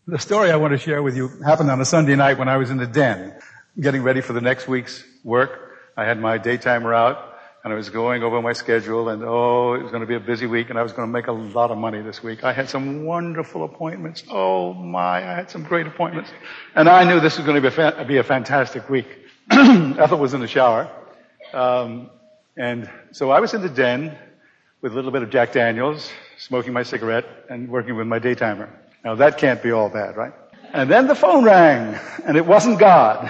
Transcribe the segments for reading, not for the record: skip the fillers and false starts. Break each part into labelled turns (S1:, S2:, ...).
S1: The story I want to share with you happened on a Sunday night when I was in the den, getting ready for the next week's work. I had my daytimer out, and I was going over my schedule, and it was going to be a busy week, and I was going to make a lot of money this week. I had some wonderful appointments. I had some great appointments. And I knew this was going to be a fantastic week. Ethel was in the shower. And so I was in the den with a little bit of Jack Daniels, smoking my cigarette, and working with my daytimer. Now that can't be all bad, right? And then the phone rang, and it wasn't God.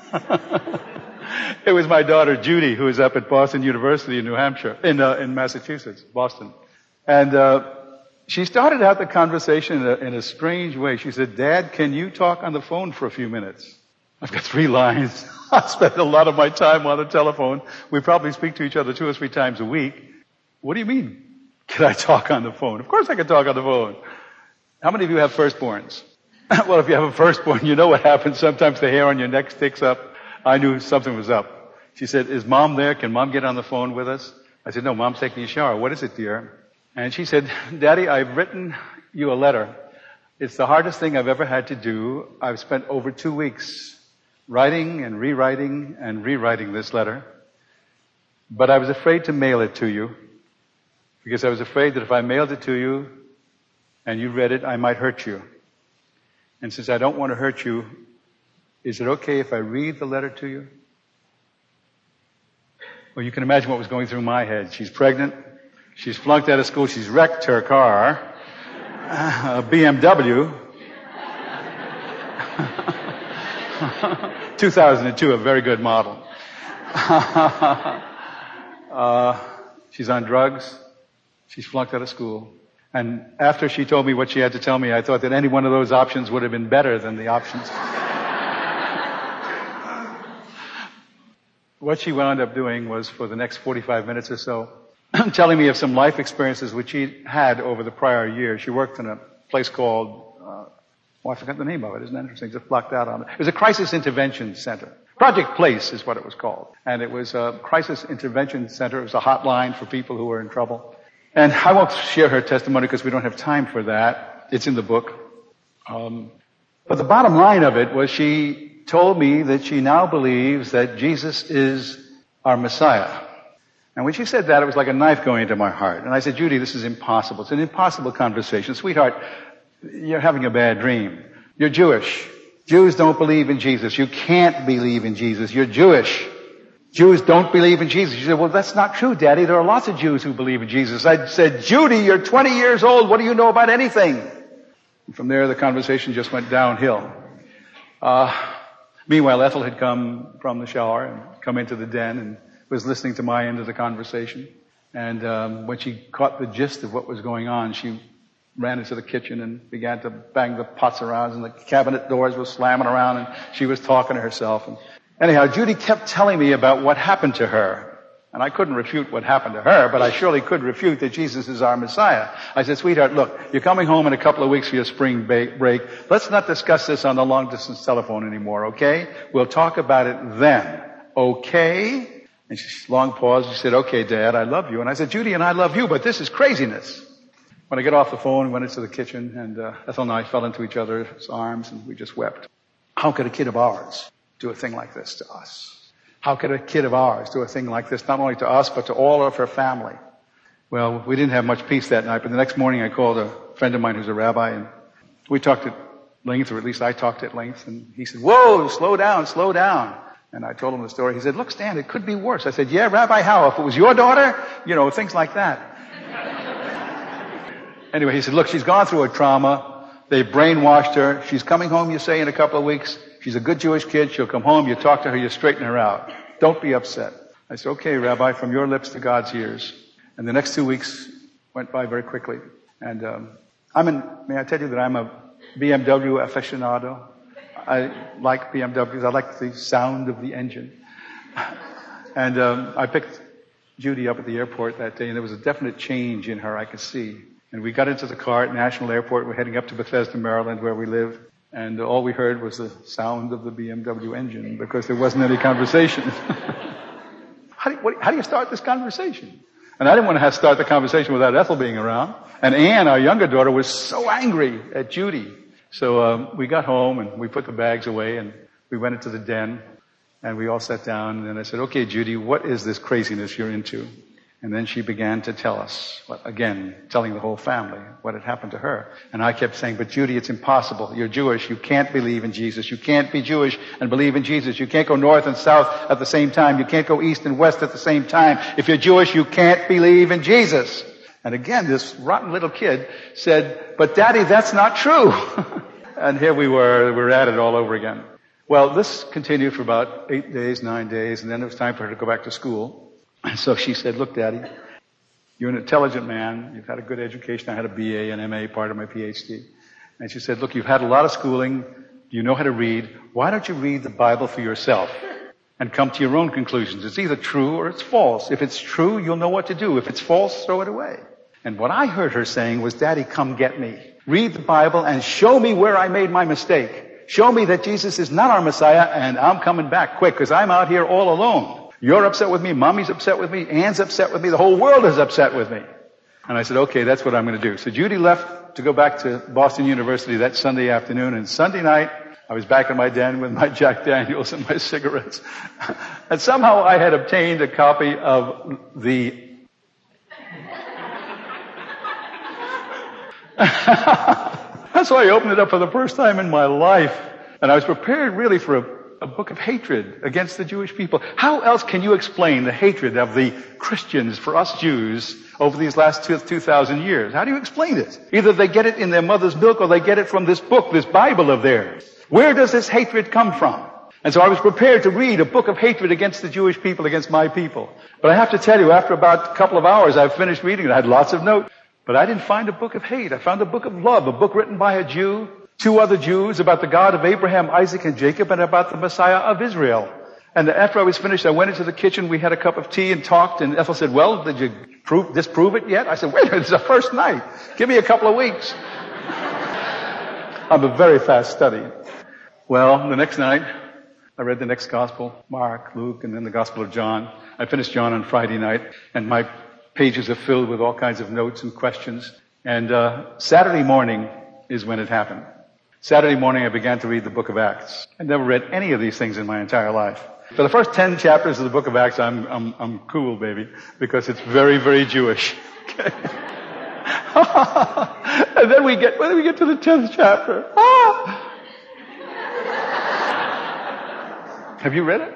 S1: It was my daughter Judy, who is up at Boston University in New Hampshire, in Massachusetts, Boston. And she started out the conversation in a strange way. She said, "Dad, can you talk on the phone for a few minutes?" I've got 3 lines. I spend a lot of my time on the telephone. We probably speak to each other 2 or 3 times a week. What do you mean? Can I talk on the phone? Of course I can talk on the phone. How many of you have firstborns? Well, if you have a firstborn, you know what happens. Sometimes the hair on your neck sticks up. I knew something was up. She said, "Is Mom there? Can Mom get on the phone with us?" I said, "No, Mom's taking a shower." "What is it, dear?" And she said, "Daddy, I've written you a letter. It's the hardest thing I've ever had to do. I've spent over 2 weeks writing and rewriting this letter. But I was afraid to mail it to you because I was afraid that if I mailed it to you and you read it, I might hurt you. And since I don't want to hurt you, is it okay if I read the letter to you?" Well, you can imagine what was going through my head. She's pregnant. She's flunked out of school. She's wrecked her car, a BMW, 2002, a very good model. She's on drugs. She's flunked out of school. And after she told me what she had to tell me, I thought that any one of those options would have been better than the options. What she wound up doing was, for the next 45 minutes or so, telling me of some life experiences which she had over the prior year. She worked in a place called, I forgot the name of it. Isn't that interesting? Just blocked out on it. It was a crisis intervention center. Project Place is what it was called. And it was a crisis intervention center. It was a hotline for people who were in trouble. And I won't share her testimony because we don't have time for that. It's in the book. But the bottom line of it was she told me that she now believes that Jesus is our Messiah. And when she said that, it was like a knife going into my heart. And I said, "Judy, this is impossible. It's an impossible conversation. Sweetheart, you're having a bad dream. You're Jewish. Jews don't believe in Jesus. You can't believe in Jesus. You're Jewish. Jews don't believe in Jesus." She said, "Well, that's not true, Daddy. There are lots of Jews who believe in Jesus." I said, "Judy, you're 20 years old. What do you know about anything?" And from there, the conversation just went downhill. Meanwhile, Ethel had come from the shower and come into the den and was listening to my end of the conversation. And when she caught the gist of what was going on, she ran into the kitchen and began to bang the pots around, and the cabinet doors were slamming around, and she was talking to herself. And anyhow, Judy kept telling me about what happened to her. And I couldn't refute what happened to her, but I surely could refute that Jesus is our Messiah. I said, "Sweetheart, look, you're coming home in a couple of weeks for your spring break. Let's not discuss this on the long-distance telephone anymore, okay? We'll talk about it then, okay?" And she long paused. She said, "Okay, Dad, I love you." And I said, "Judy, and I love you, but this is craziness." When I got off the phone, we went into the kitchen, and Ethel and I fell into each other's arms, and we just wept. How could a kid of ours do a thing like this to us? How could a kid of ours do a thing like this, not only to us, but to all of her family? Well, we didn't have much peace that night, but the next morning I called a friend of mine who's a rabbi, and we talked at length, or at least I talked at length, and he said, "Whoa, slow down, slow down." And I told him the story. He said, "Look, Stan, it could be worse." I said, "Yeah, Rabbi, how? If it was your daughter?" Things like that. Anyway, he said, "Look, she's gone through a trauma. They brainwashed her. She's coming home, you say, in a couple of weeks. She's a good Jewish kid. She'll come home. You talk to her. You straighten her out. Don't be upset." I said, "Okay, Rabbi, from your lips to God's ears." And the next 2 weeks went by very quickly. And may I tell you that I'm a BMW aficionado? I like BMWs. I like the sound of the engine. And I picked Judy up at the airport that day, and there was a definite change in her I could see. And we got into the car at National Airport. We're heading up to Bethesda, Maryland, where we live. And all we heard was the sound of the BMW engine because there wasn't any conversation. How do you start this conversation? And I didn't want to start the conversation without Ethel being around. And Anne, our younger daughter, was so angry at Judy. So we got home and we put the bags away and we went into the den and we all sat down and then I said, okay, Judy, what is this craziness you're into? And then she began to tell us, again, telling the whole family what had happened to her. And I kept saying, but Judy, it's impossible. You're Jewish. You can't believe in Jesus. You can't be Jewish and believe in Jesus. You can't go north and south at the same time. You can't go east and west at the same time. If you're Jewish, you can't believe in Jesus. And again, this rotten little kid said, but Daddy, that's not true. And here we were at it all over again. Well, this continued for about 8 days, 9 days, and then it was time for her to go back to school. And so she said, look, Daddy, you're an intelligent man. You've had a good education. I had a BA and MA, part of my PhD. And she said, look, you've had a lot of schooling. You know how to read. Why don't you read the Bible for yourself and come to your own conclusions? It's either true or it's false. If it's true, you'll know what to do. If it's false, throw it away. And what I heard her saying was, Daddy, come get me. Read the Bible and show me where I made my mistake. Show me that Jesus is not our Messiah and I'm coming back quick because I'm out here all alone. You're upset with me. Mommy's upset with me. Ann's upset with me. The whole world is upset with me. And I said, okay, that's what I'm going to do. So Judy left to go back to Boston University that Sunday afternoon. And Sunday night, I was back in my den with my Jack Daniels and my cigarettes. And somehow I had obtained a copy of the so I opened it up for the first time in my life. And I was prepared really for a book of hatred against the Jewish people. How else can you explain the hatred of the Christians for us Jews over these last 2,000 years? How do you explain it? Either they get it in their mother's milk or they get it from this book, this Bible of theirs. Where does this hatred come from? And so I was prepared to read a book of hatred against the Jewish people, against my people. But I have to tell you, after about a couple of hours, I finished reading it. I had lots of notes. But I didn't find a book of hate. I found a book of love, a book written by a Jew, 2 other Jews, about the God of Abraham, Isaac, and Jacob, and about the Messiah of Israel. And after I was finished, I went into the kitchen, we had a cup of tea and talked, and Ethel said, well, did you disprove it yet? I said, wait a minute, it's the first night. Give me a couple of weeks. I'm a very fast study. Well, the next night, I read the next gospel, Mark, Luke, and then the Gospel of John. I finished John on Friday night, and my pages are filled with all kinds of notes and questions. And Saturday morning is when it happened. Saturday morning, I began to read the book of Acts. I never read any of these things in my entire life. For the first 10 chapters of the book of Acts, I'm cool, baby, because it's very, very Jewish. Okay. And then when do we get to the 10th chapter? Have you read it?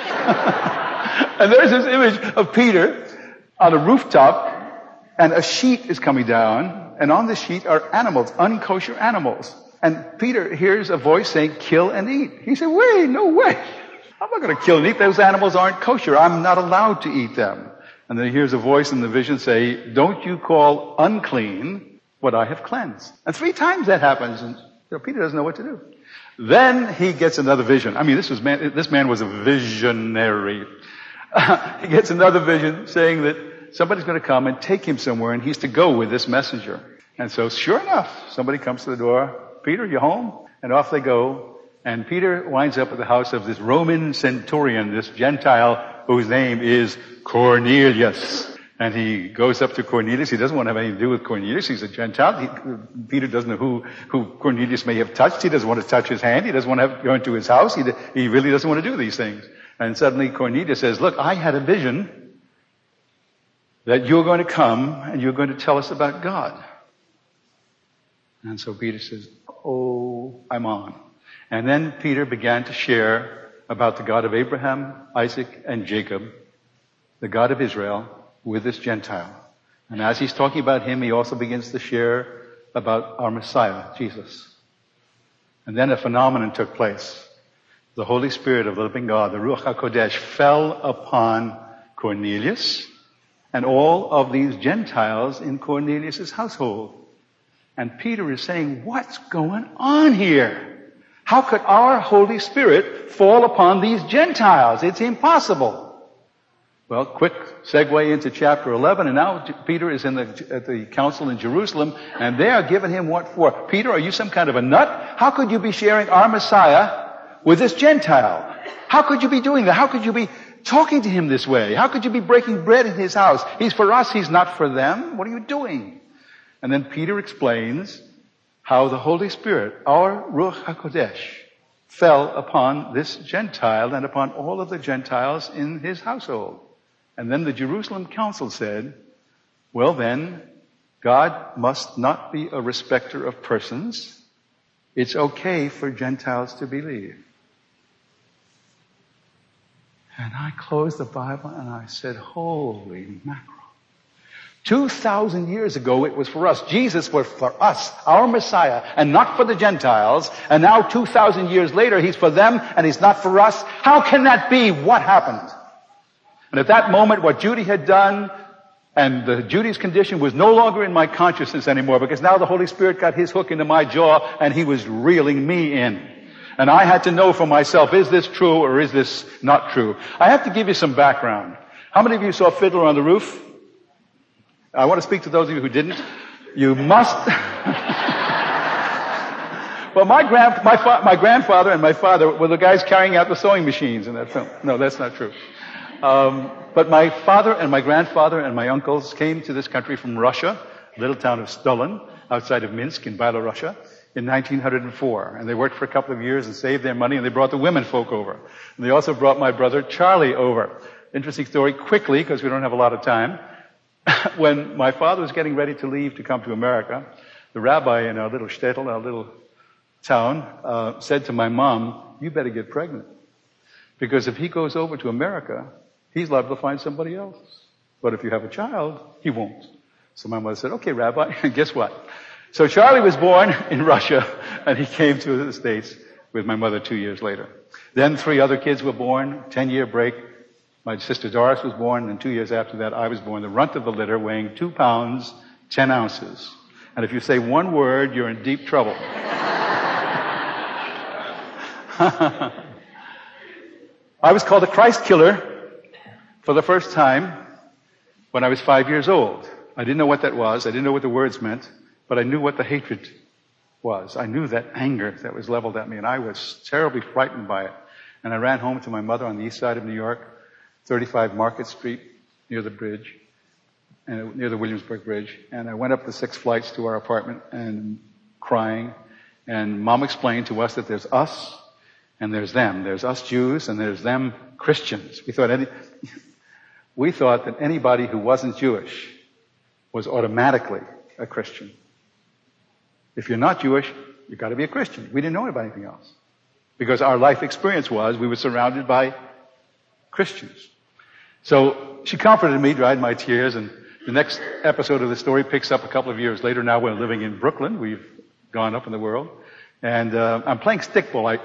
S1: And there's this image of Peter on a rooftop, and a sheet is coming down, and on the sheet are animals, unkosher animals. And Peter hears a voice saying, kill and eat. He said, wait, no way. I'm not going to kill and eat. Those animals aren't kosher. I'm not allowed to eat them. And then he hears a voice in the vision say, don't you call unclean what I have cleansed. And 3 times that happens, and Peter doesn't know what to do. Then he gets another vision. I mean, this man was a visionary. He gets another vision saying that somebody's going to come and take him somewhere, and he's to go with this messenger. And so sure enough, somebody comes to the door. Peter, you home? And off they go. And Peter winds up at the house of this Roman centurion, this Gentile whose name is Cornelius. And he goes up to Cornelius. He doesn't want to have anything to do with Cornelius. He's a Gentile. Peter doesn't know who Cornelius may have touched. He doesn't want to touch his hand. He doesn't want to go into his house. He really doesn't want to do these things. And suddenly Cornelius says, look, I had a vision that you're going to come and you're going to tell us about God. And so Peter says, oh, I'm on. And then Peter began to share about the God of Abraham, Isaac, and Jacob, the God of Israel, with this Gentile. And as he's talking about him, he also begins to share about our Messiah, Jesus. And then a phenomenon took place. The Holy Spirit of the living God, the Ruach HaKodesh, fell upon Cornelius and all of these Gentiles in Cornelius' household. And Peter is saying, what's going on here? How could our Holy Spirit fall upon these Gentiles? It's impossible. Well, quick segue into chapter 11, and now Peter is at the council in Jerusalem, and they are giving him what for? Peter, are you some kind of a nut? How could you be sharing our Messiah with this Gentile? How could you be doing that? How could you be talking to him this way? How could you be breaking bread in his house? He's for us, he's not for them. What are you doing? And then Peter explains how the Holy Spirit, our Ruach HaKodesh, fell upon this Gentile and upon all of the Gentiles in his household. And then the Jerusalem Council said, well then, God must not be a respecter of persons. It's okay for Gentiles to believe. And I closed the Bible and I said, holy mackerel. 2,000 years ago it was for us. Jesus was for us, our Messiah, and not for the Gentiles. And now 2,000 years later he's for them and he's not for us. How can that be? What happened? And at that moment what Judy had done and Judy's condition was no longer in my consciousness anymore, because now the Holy Spirit got his hook into my jaw and he was reeling me in. And I had to know for myself, is this true or is this not true? I have to give you some background. How many of you saw Fiddler on the Roof? I want to speak to those of you who didn't. You must. Well, my grandfather and my father were the guys carrying out the sewing machines in that film. No, that's not true. But my father and my grandfather and my uncles came to this country from Russia, little town of Stolin, outside of Minsk in Byelorussia, in 1904. And they worked for a couple of years and saved their money, and they brought the women folk over. And they also brought my brother Charlie over. Interesting story, quickly, because we don't have a lot of time. When my father was getting ready to leave to come to America, the rabbi in our little shtetl, our little town, said to my mom, you better get pregnant. Because if he goes over to America, he's liable to find somebody else. But if you have a child, he won't. So my mother said, okay, Rabbi, and guess what? So Charlie was born in Russia, and he came to the States with my mother 2 years later. Then 3 other kids were born, 10-year break. My sister Doris was born, and 2 years after that, I was born, the runt of the litter, weighing 2 pounds, 10 ounces. And if you say one word, you're in deep trouble. I was called a Christ killer for the first time when I was 5 years old. I didn't know what that was. I didn't know what the words meant, but I knew what the hatred was. I knew that anger that was leveled at me, and I was terribly frightened by it. And I ran home to my mother on the east side of New York, 35 Market Street, near the bridge, and near the Williamsburg Bridge. And I went up the 6 flights to our apartment and crying. And Mom explained to us that there's us and there's them. There's us Jews and there's them Christians. We thought that anybody who wasn't Jewish was automatically a Christian. If you're not Jewish, you've got to be a Christian. We didn't know about anything else. Because our life experience was we were surrounded by Christians. So she comforted me, dried my tears, and the next episode of the story picks up a couple of years later. Now we're living in Brooklyn. We've gone up in the world. And I'm playing stickball.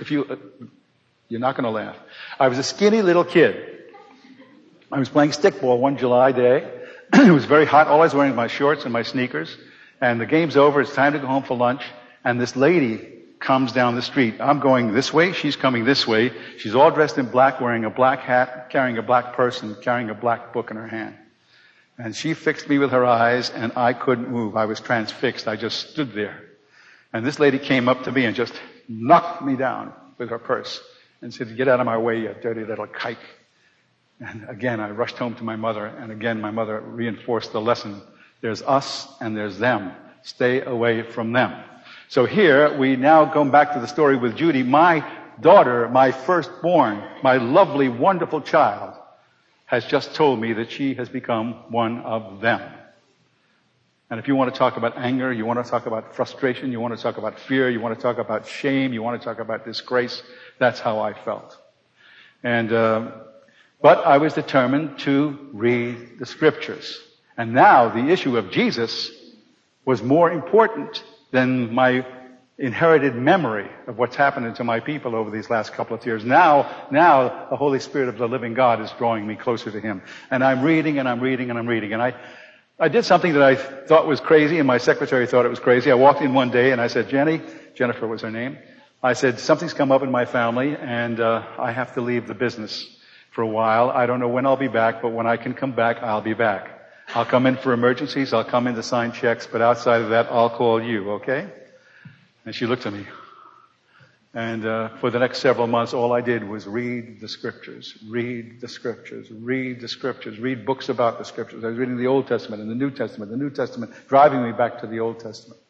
S1: You're not going to laugh. I was a skinny little kid. I was playing stickball one July day. It was very hot. All I was wearing was my shorts and my sneakers. And the game's over. It's time to go home for lunch. And this lady comes down the street. I'm going this way. She's coming this way. She's all dressed in black, wearing a black hat, carrying a black purse, and carrying a black book in her hand. And she fixed me with her eyes, and I couldn't move. I was transfixed. I just stood there. And this lady came up to me and just knocked me down with her purse and said, get out of my way, you dirty little kike. And again, I rushed home to my mother, and again, my mother reinforced the lesson. There's us and there's them. Stay away from them. So here, we now go back to the story with Judy. My daughter, my firstborn, my lovely, wonderful child, has just told me that she has become one of them. And if you want to talk about anger, you want to talk about frustration, you want to talk about fear, you want to talk about shame, you want to talk about disgrace, that's how I felt. And but I was determined to read the scriptures. And now the issue of Jesus was more important than my inherited memory of what's happened to my people over these last couple of years. Now the Holy Spirit of the living God is drawing me closer to Him. And I'm reading and I'm reading and I'm reading. And I did something that I thought was crazy, and my secretary thought it was crazy. I walked in one day and I said, Jennifer was her name. I said, something's come up in my family and I have to leave the business for a while. I don't know when I'll be back, but when I can come back, I'll be back. I'll come in for emergencies. I'll come in to sign checks, but outside of that, I'll call you, okay? And she looked at me. And for the next several months, all I did was read the scriptures, read the scriptures, read the scriptures, read books about the scriptures. I was reading the Old Testament and the New Testament, driving me back to the Old Testament.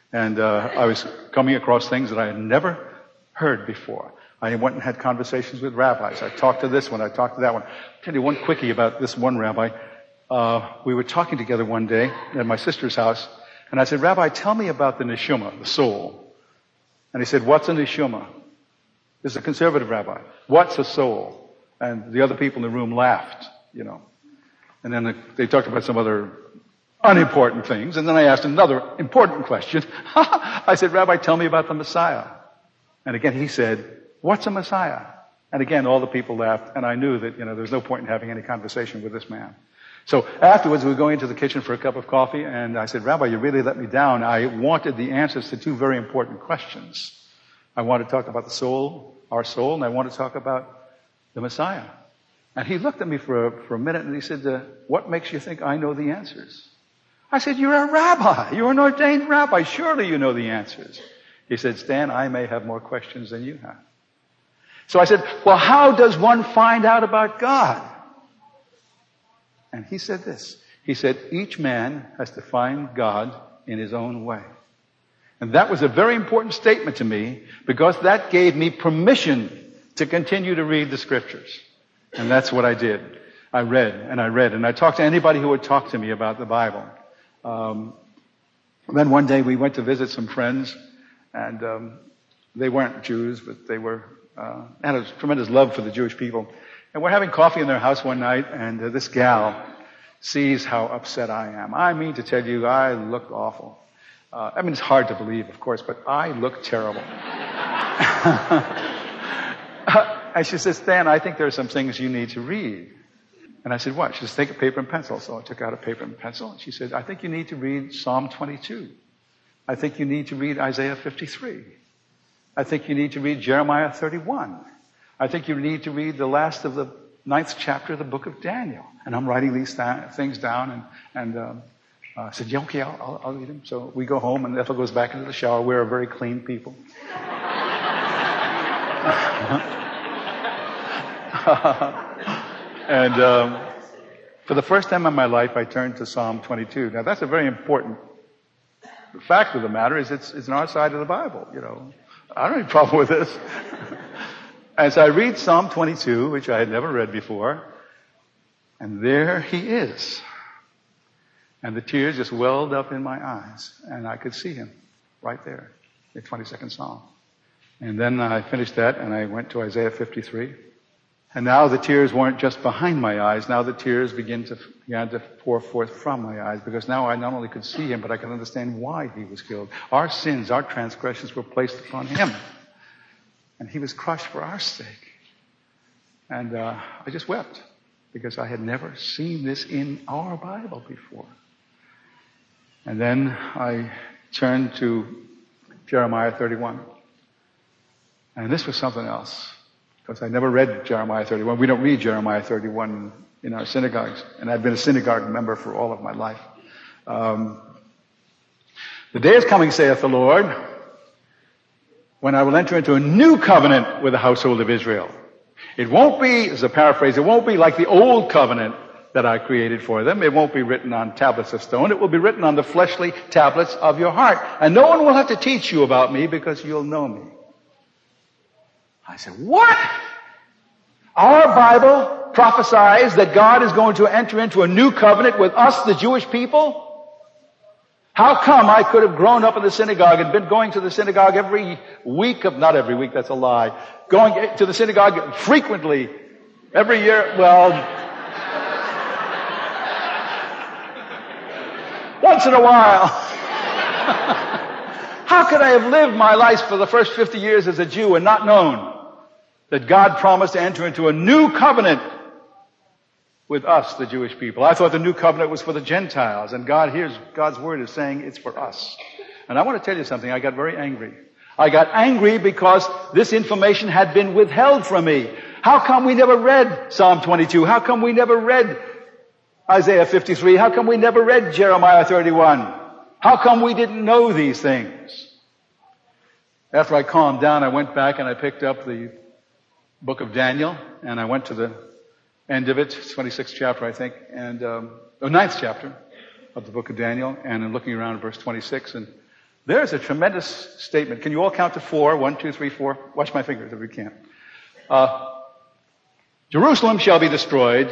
S1: And I was coming across things that I had never heard before. I went and had conversations with rabbis. I talked to this one, I talked to that one. I'll tell you one quickie about this one rabbi. We were talking together one day at my sister's house, and I said, Rabbi, tell me about the neshama, the soul. And he said, what's a neshama? This is a conservative rabbi. What's a soul? And the other people in the room laughed, you know. And then they talked about some other unimportant things. And then I asked another important question. I said, Rabbi, tell me about the Messiah. And again, he said, what's a Messiah? And again, all the people laughed. And I knew that, there was no point in having any conversation with this man. So afterwards, we were going into the kitchen for a cup of coffee. And I said, Rabbi, you really let me down. I wanted the answers to two very important questions. I want to talk about the soul, our soul, and I want to talk about the Messiah. And he looked at me for a minute and he said, what makes you think I know the answers? I said, you're a rabbi. You're an ordained rabbi. Surely you know the answers. He said, Stan, I may have more questions than you have. So I said, well, how does one find out about God? And he said this. He said, each man has to find God in his own way. And that was a very important statement to me because that gave me permission to continue to read the scriptures. And that's what I did. I read and I talked to anybody who would talk to me about the Bible. Then one day we went to visit some friends, and they weren't Jews, but they were had a tremendous love for the Jewish people. And we're having coffee in their house one night, and this gal sees how upset I am. I mean to tell you, I looked awful. It's hard to believe, of course, but I looked terrible. And she says, Stan, I think there are some things you need to read. And I said, what? She says, take a paper and pencil. So I took out a paper and pencil. And she said, I think you need to read Psalm 22. I think you need to read Isaiah 53. I think you need to read Jeremiah 31. I think you need to read the last of the 9th chapter of the book of Daniel. And I'm writing these things down and I said, yeah, okay, I'll read them. So we go home and Ethel goes back into the shower. We're a very clean people. And for the first time in my life, I turned to Psalm 22. Now, that's a very important fact of the matter is it's on our side of the Bible, I don't have any problem with this. And so I read Psalm 22, which I had never read before, and there he is. And the tears just welled up in my eyes, and I could see him right there, the 22nd Psalm. And then I finished that, and I went to Isaiah 53. And now the tears weren't just behind my eyes. Now the tears began to pour forth from my eyes, because now I not only could see him, but I could understand why he was killed. Our sins, our transgressions were placed upon him. And he was crushed for our sake. And I just wept, because I had never seen this in our Bible before. And then I turned to Jeremiah 31. And this was something else, because I never read Jeremiah 31. We don't read Jeremiah 31 in our synagogues. And I've been a synagogue member for all of my life. The day is coming, saith the Lord, when I will enter into a new covenant with the household of Israel. It won't be, as a paraphrase, it won't be like the old covenant that I created for them. It won't be written on tablets of stone. It will be written on the fleshly tablets of your heart. And no one will have to teach you about me, because you'll know me. I said, what? Our Bible prophesies that God is going to enter into a new covenant with us, the Jewish people? How come I could have grown up in the synagogue and been going to the synagogue every week not every week, that's a lie, going to the synagogue frequently, every year, once in a while. How could I have lived my life for the first 50 years as a Jew and not known that God promised to enter into a new covenant with us, the Jewish people? I thought the new covenant was for the Gentiles, and God's word is saying it's for us. And I want to tell you something. I got very angry. I got angry because this information had been withheld from me. How come we never read Psalm 22? How come we never read Isaiah 53? How come we never read Jeremiah 31? How come we didn't know these things? After I calmed down, I went back and I picked up the book of Daniel, and I went to the end of it, 26th chapter, I think, and 9th chapter of the book of Daniel, and I'm looking around at verse 26, and There's a tremendous statement. Can you all count to 4? 1, 2, 3, 4. Watch my fingers if you can. Jerusalem shall be destroyed,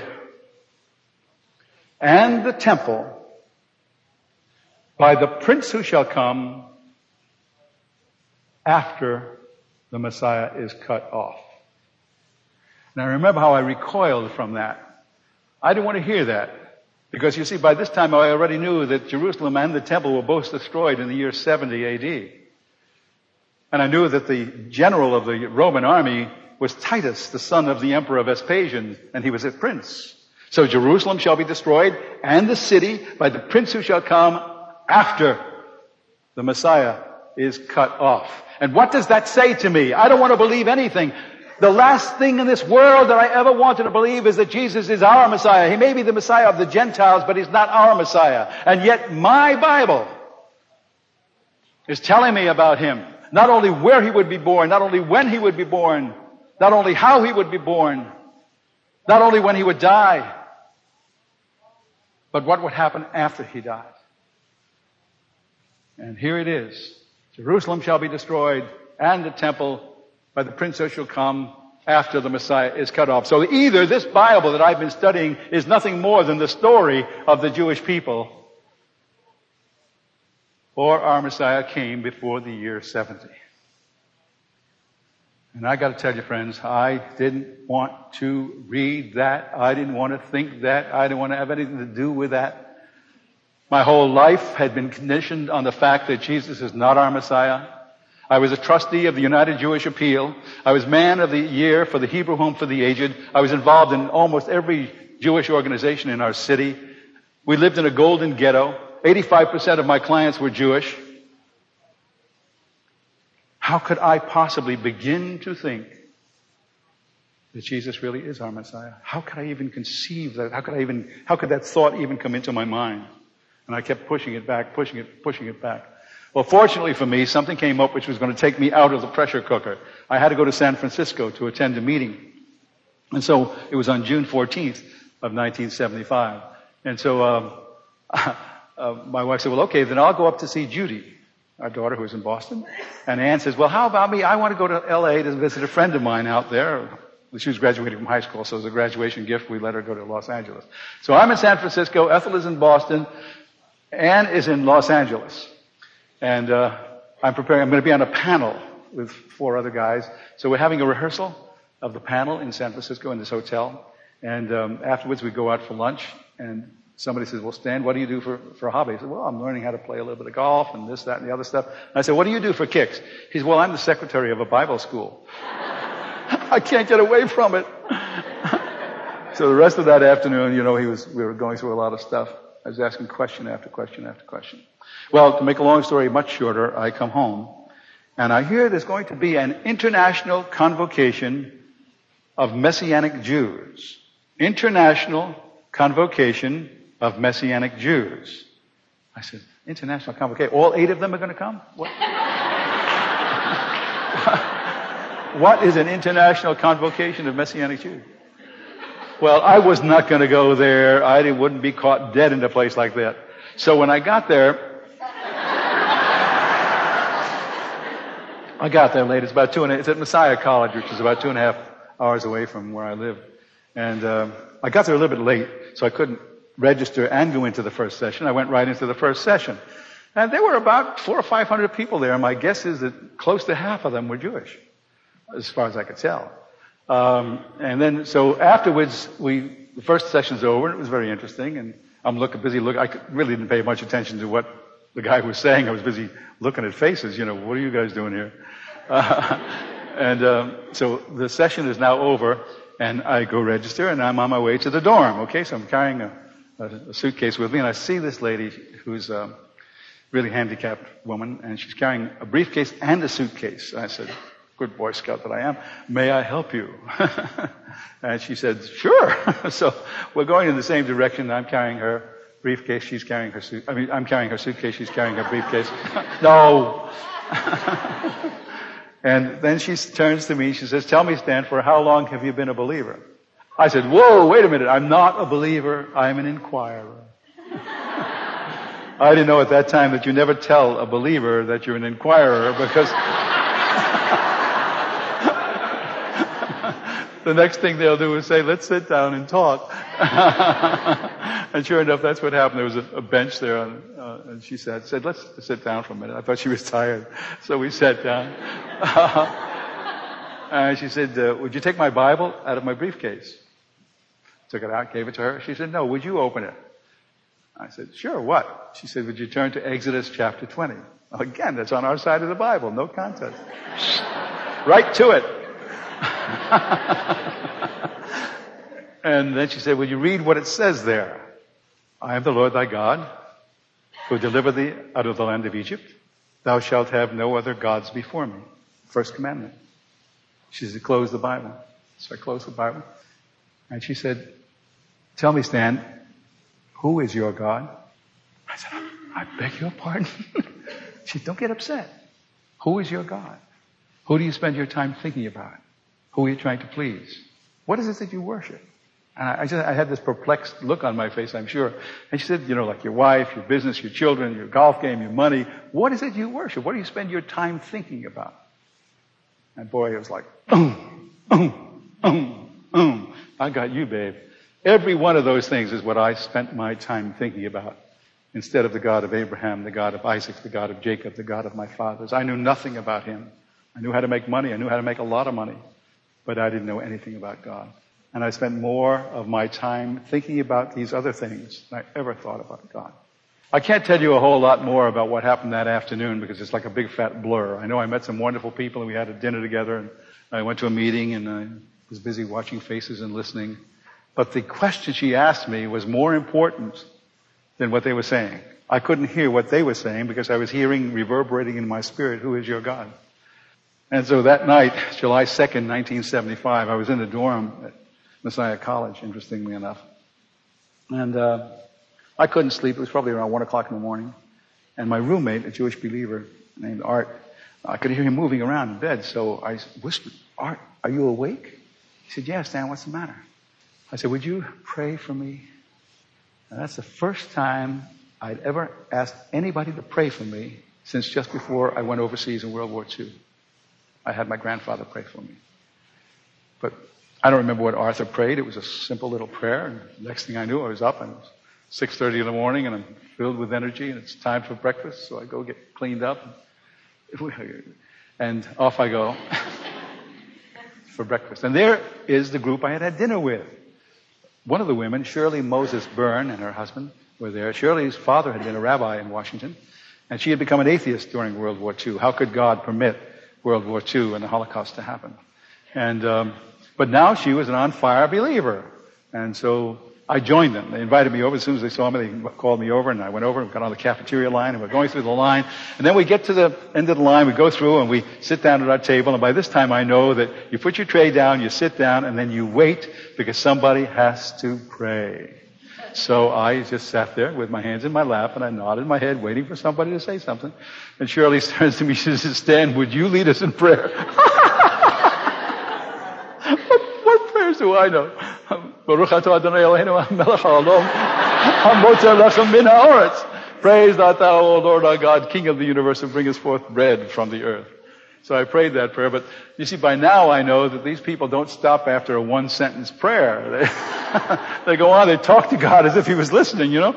S1: and the temple by the prince who shall come after the Messiah is cut off. Now remember how I recoiled from that. I didn't want to hear that. Because you see, by this time I already knew that Jerusalem and the temple were both destroyed in the year 70 AD. And I knew that the general of the Roman army was Titus, the son of the emperor Vespasian, and he was a prince. So Jerusalem shall be destroyed, and the city by the prince who shall come after the Messiah is cut off. And what does that say to me? I don't want to believe anything. The last thing in this world that I ever wanted to believe is that Jesus is our Messiah. He may be the Messiah of the Gentiles, but he's not our Messiah. And yet my Bible is telling me about him. Not only where he would be born, not only when he would be born, not only how he would be born, not only when he would die, but what would happen after he died. And here it is. Jerusalem shall be destroyed, and the temple by the prince who shall come after the Messiah is cut off. So either this Bible that I've been studying is nothing more than the story of the Jewish people, or our Messiah came before the year 70. And I got to tell you, friends, I didn't want to read that. I didn't want to think that. I didn't want to have anything to do with that. My whole life had been conditioned on the fact that Jesus is not our Messiah. I was a trustee of the United Jewish Appeal. I was man of the year for the Hebrew Home for the Aged. I was involved in almost every Jewish organization in our city. We lived in a golden ghetto. 85% of my clients were Jewish. How could I possibly begin to think that Jesus really is our Messiah? How could I even conceive that? How could that thought even come into my mind? And I kept pushing it back. Well, fortunately for me, something came up which was going to take me out of the pressure cooker. I had to go to San Francisco to attend a meeting. And so it was on June 14th of 1975. And so my wife said, well, okay, then I'll go up to see Judy, our daughter who was in Boston. And Ann says, well, how about me? I want to go to L.A. to visit a friend of mine out there. She was graduating from high school, so as a graduation gift, we let her go to Los Angeles. So I'm in San Francisco, Ethel is in Boston, Ann is in Los Angeles. And I'm going to be on a panel with 4 other guys. So we're having a rehearsal of the panel in San Francisco in this hotel. And afterwards we go out for lunch, and somebody says, well, Stan, what do you do for a hobby? I said, well, I'm learning how to play a little bit of golf and this, that, and the other stuff. And I said, what do you do for kicks? He said, well, I'm the secretary of a Bible school. I can't get away from it. So the rest of that afternoon, we were going through a lot of stuff. I was asking question after question after question. Well, to make a long story much shorter, I come home, and I hear there's going to be an international convocation of Messianic Jews. International convocation of Messianic Jews. I said, international convocation? All 8 of them are going to come? What? What is an international convocation of Messianic Jews? Well, I was not going to go there. I wouldn't be caught dead in a place like that. So when I got there late. It's about it's at Messiah College, which is about 2.5 hours away from where I live. And I got there a little bit late, so I couldn't register and go into the first session. I went right into the first session. And there were about 400 or 500 people there. My guess is that close to half of them were Jewish, as far as I could tell. And then, so afterwards, the first session's over, and it was very interesting, and I'm busy looking. I really didn't pay much attention to what the guy was saying. I was busy looking at faces, what are you guys doing here? So the session is now over, and I go register, and I'm on my way to the dorm, okay? So I'm carrying a suitcase with me, and I see this lady who's a really handicapped woman, and she's carrying a briefcase and a suitcase. And I said, good Boy Scout that I am, may I help you? And she said, sure. So we're going in the same direction. I'm carrying her briefcase, she's carrying her I'm carrying her suitcase, she's carrying her briefcase. No. And then she turns to me, she says, tell me, Stan, for how long have you been a believer? I said, whoa, wait a minute, I'm not a believer, I'm an inquirer. I didn't know at that time that you never tell a believer that you're an inquirer, because the next thing they'll do is say, let's sit down and talk. And sure enough, that's what happened. There was a bench there, and she said, let's sit down for a minute. I thought she was tired, so we sat down. And she said, would you take my Bible out of my briefcase? Took it out, gave it to her. She said, no, would you open it? I said, sure, what? She said, would you turn to Exodus chapter 20? Again, that's on our side of the Bible, no contest. Right to it. And then she said, will you read what it says there? I am the Lord thy God, who delivered thee out of the land of Egypt. Thou shalt have no other gods before me. First commandment. She said, close the Bible. So I closed the Bible. And she said, tell me, Stan, who is your God? I said, I beg your pardon. She said, don't get upset. Who is your God? Who do you spend your time thinking about? Who are you trying to please? What is it that you worship? And I had this perplexed look on my face, I'm sure. And she said, like your wife, your business, your children, your golf game, your money. What is it you worship? What do you spend your time thinking about? And boy, it was like, I got you, babe. Every one of those things is what I spent my time thinking about, instead of the God of Abraham, the God of Isaac, the God of Jacob, the God of my fathers. I knew nothing about him. I knew how to make money. I knew how to make a lot of money. But I didn't know anything about God. And I spent more of my time thinking about these other things than I ever thought about God. I can't tell you a whole lot more about what happened that afternoon, because it's like a big fat blur. I know I met some wonderful people, and we had a dinner together, and I went to a meeting, and I was busy watching faces and listening. But the question she asked me was more important than what they were saying. I couldn't hear what they were saying because I was hearing, reverberating in my spirit, who is your God? And so that night, July 2nd, 1975, I was in the dorm at Messiah College, interestingly enough. And I couldn't sleep. It was probably around 1 o'clock in the morning. And my roommate, a Jewish believer named Art, I could hear him moving around in bed. So I whispered, Art, are you awake? He said, yes, Stan, what's the matter? I said, would you pray for me? And that's the first time I'd ever asked anybody to pray for me since just before I went overseas in World War II. I had my grandfather pray for me. But I don't remember what Arthur prayed. It was a simple little prayer. And next thing I knew, I was up, and it was 6:30 in the morning, and I'm filled with energy, and it's time for breakfast. So I go get cleaned up, and off I go for breakfast. And there is the group I had had dinner with. One of the women, Shirley Moses Byrne, and her husband were there. Shirley's father had been a rabbi in Washington, and she had become an atheist during World War II. How could God permit World War II and the Holocaust to happen? And but now she was an on-fire believer. And so I joined them. They invited me over. As soon as they saw me, they called me over, and I went over and got on the cafeteria line, and we're going through the line. And then we get to the end of the line, we go through, and we sit down at our table. And by this time I know that you put your tray down, you sit down, and then you wait because somebody has to pray. So I just sat there with my hands in my lap, and I nodded my head, waiting for somebody to say something. And Shirley turns to me, she says, Stan, would you lead us in prayer? What prayers do I know? Baruch atah Adonai Eloheinu melech haolam, hamotzer lechem min haaretz. Praise that thou, O Lord our God, King of the universe, who bringest forth bread from the earth. So I prayed that prayer, but you see, by now I know that these people don't stop after a one-sentence prayer. They go on, they talk to God as if he was listening, So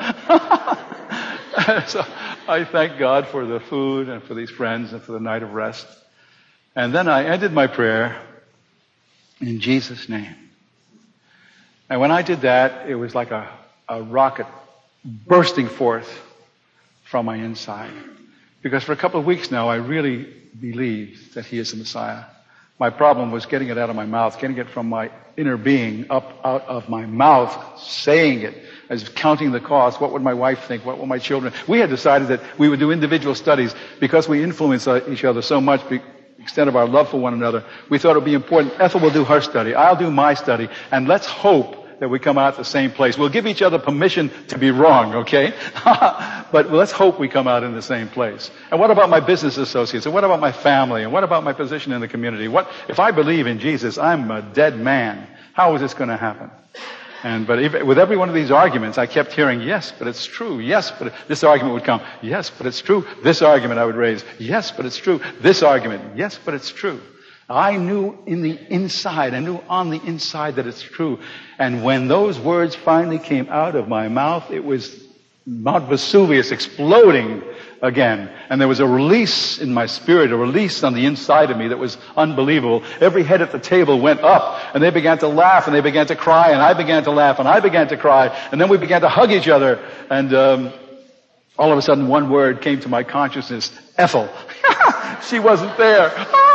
S1: I thank God for the food and for these friends and for the night of rest. And then I ended my prayer in Jesus' name. And when I did that, it was like a rocket bursting forth from my inside. Because for a couple of weeks now, I really believed that he is the Messiah. My problem was getting it out of my mouth, getting it from my inner being up out of my mouth, saying it, as counting the cost. What would my wife think? What would my children? We had decided that we would do individual studies because we influence each other so much, the extent of our love for one another. We thought it would be important. Ethel will do her study. I'll do my study. And let's hope that we come out the same place. We'll give each other permission to be wrong, okay? But let's hope we come out in the same place. And what about my business associates? And what about my family? And what about my position in the community? What if I believe in Jesus, I'm a dead man. How is this going to happen? But even, with every one of these arguments, I kept hearing, yes, but it's true. Yes, but this argument would come. Yes, but it's true. This argument I would raise. Yes, but it's true. This argument. Yes, but it's true. I knew in the inside, I knew on the inside that it's true. And when those words finally came out of my mouth, it was Mount Vesuvius exploding again. And there was a release in my spirit, a release on the inside of me that was unbelievable. Every head at the table went up, and they began to laugh, and they began to cry, and I began to laugh, and I began to cry, and then we began to hug each other, and all of a sudden one word came to my consciousness, Ethel. She wasn't there.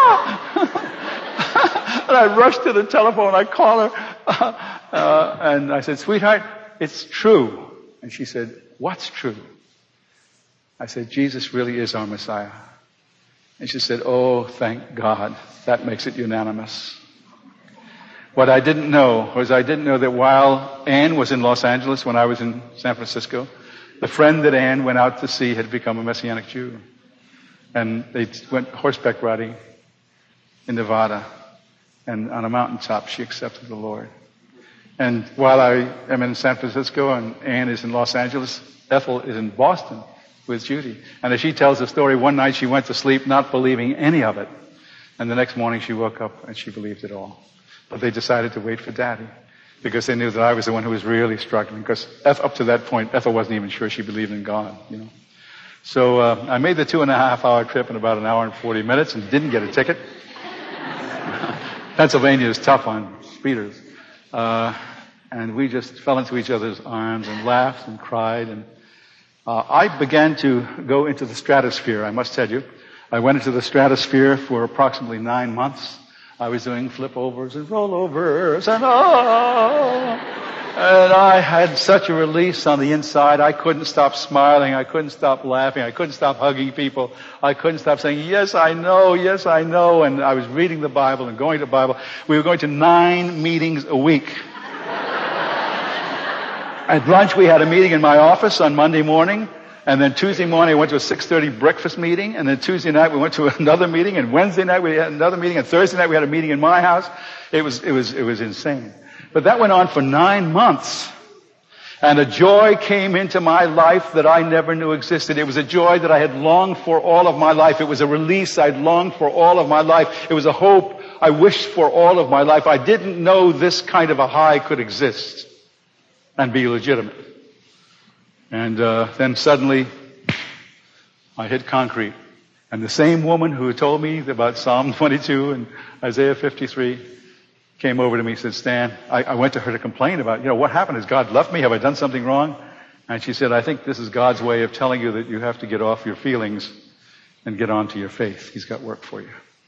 S1: And I rushed to the telephone, I called her, and I said, sweetheart, it's true. And she said, what's true? I said, Jesus really is our Messiah. And she said, oh, thank God. That makes it unanimous. What I didn't know was I didn't know that while Anne was in Los Angeles when I was in San Francisco, the friend that Anne went out to see had become a Messianic Jew. And they went horseback riding in Nevada. And on a mountaintop, she accepted the Lord. And while I am in San Francisco and Anne is in Los Angeles, Ethel is in Boston with Judy. And as she tells the story, one night she went to sleep not believing any of it. And the next morning she woke up and she believed it all. But they decided to wait for Daddy because they knew that I was the one who was really struggling. Because up to that point, Ethel wasn't even sure she believed in God, you know. So I made the 2.5-hour trip in about 1 hour and 40 minutes and didn't get a ticket. Pennsylvania is tough on speeders. And we just fell into each other's arms and laughed and cried. And I began to go into the stratosphere, I must tell you. I went into the stratosphere for approximately 9 months. I was doing flip-overs and rollovers and and I had such a release on the inside. I couldn't stop smiling. I couldn't stop laughing. I couldn't stop hugging people. I couldn't stop saying, yes, I know, yes, I know. And I was reading the Bible and going to Bible. We were going to 9 meetings a week. At lunch, we had a meeting in my office on Monday morning. And then Tuesday morning, I went to a 6:30 breakfast meeting. And then Tuesday night, we went to another meeting. And Wednesday night, we had another meeting. And Thursday night, we had a meeting in my house. It was insane. But that went on for 9 months. And a joy came into my life that I never knew existed. It was a joy that I had longed for all of my life. It was a release I'd longed for all of my life. It was a hope I wished for all of my life. I didn't know this kind of a high could exist and be legitimate. And then suddenly, I hit concrete. And the same woman who had told me about Psalm 22 and Isaiah 53 came over to me and said, Stan, I went to her to complain about, what happened? Has God left me? Have I done something wrong? And she said, I think this is God's way of telling you that you have to get off your feelings and get on to your faith. He's got work for you.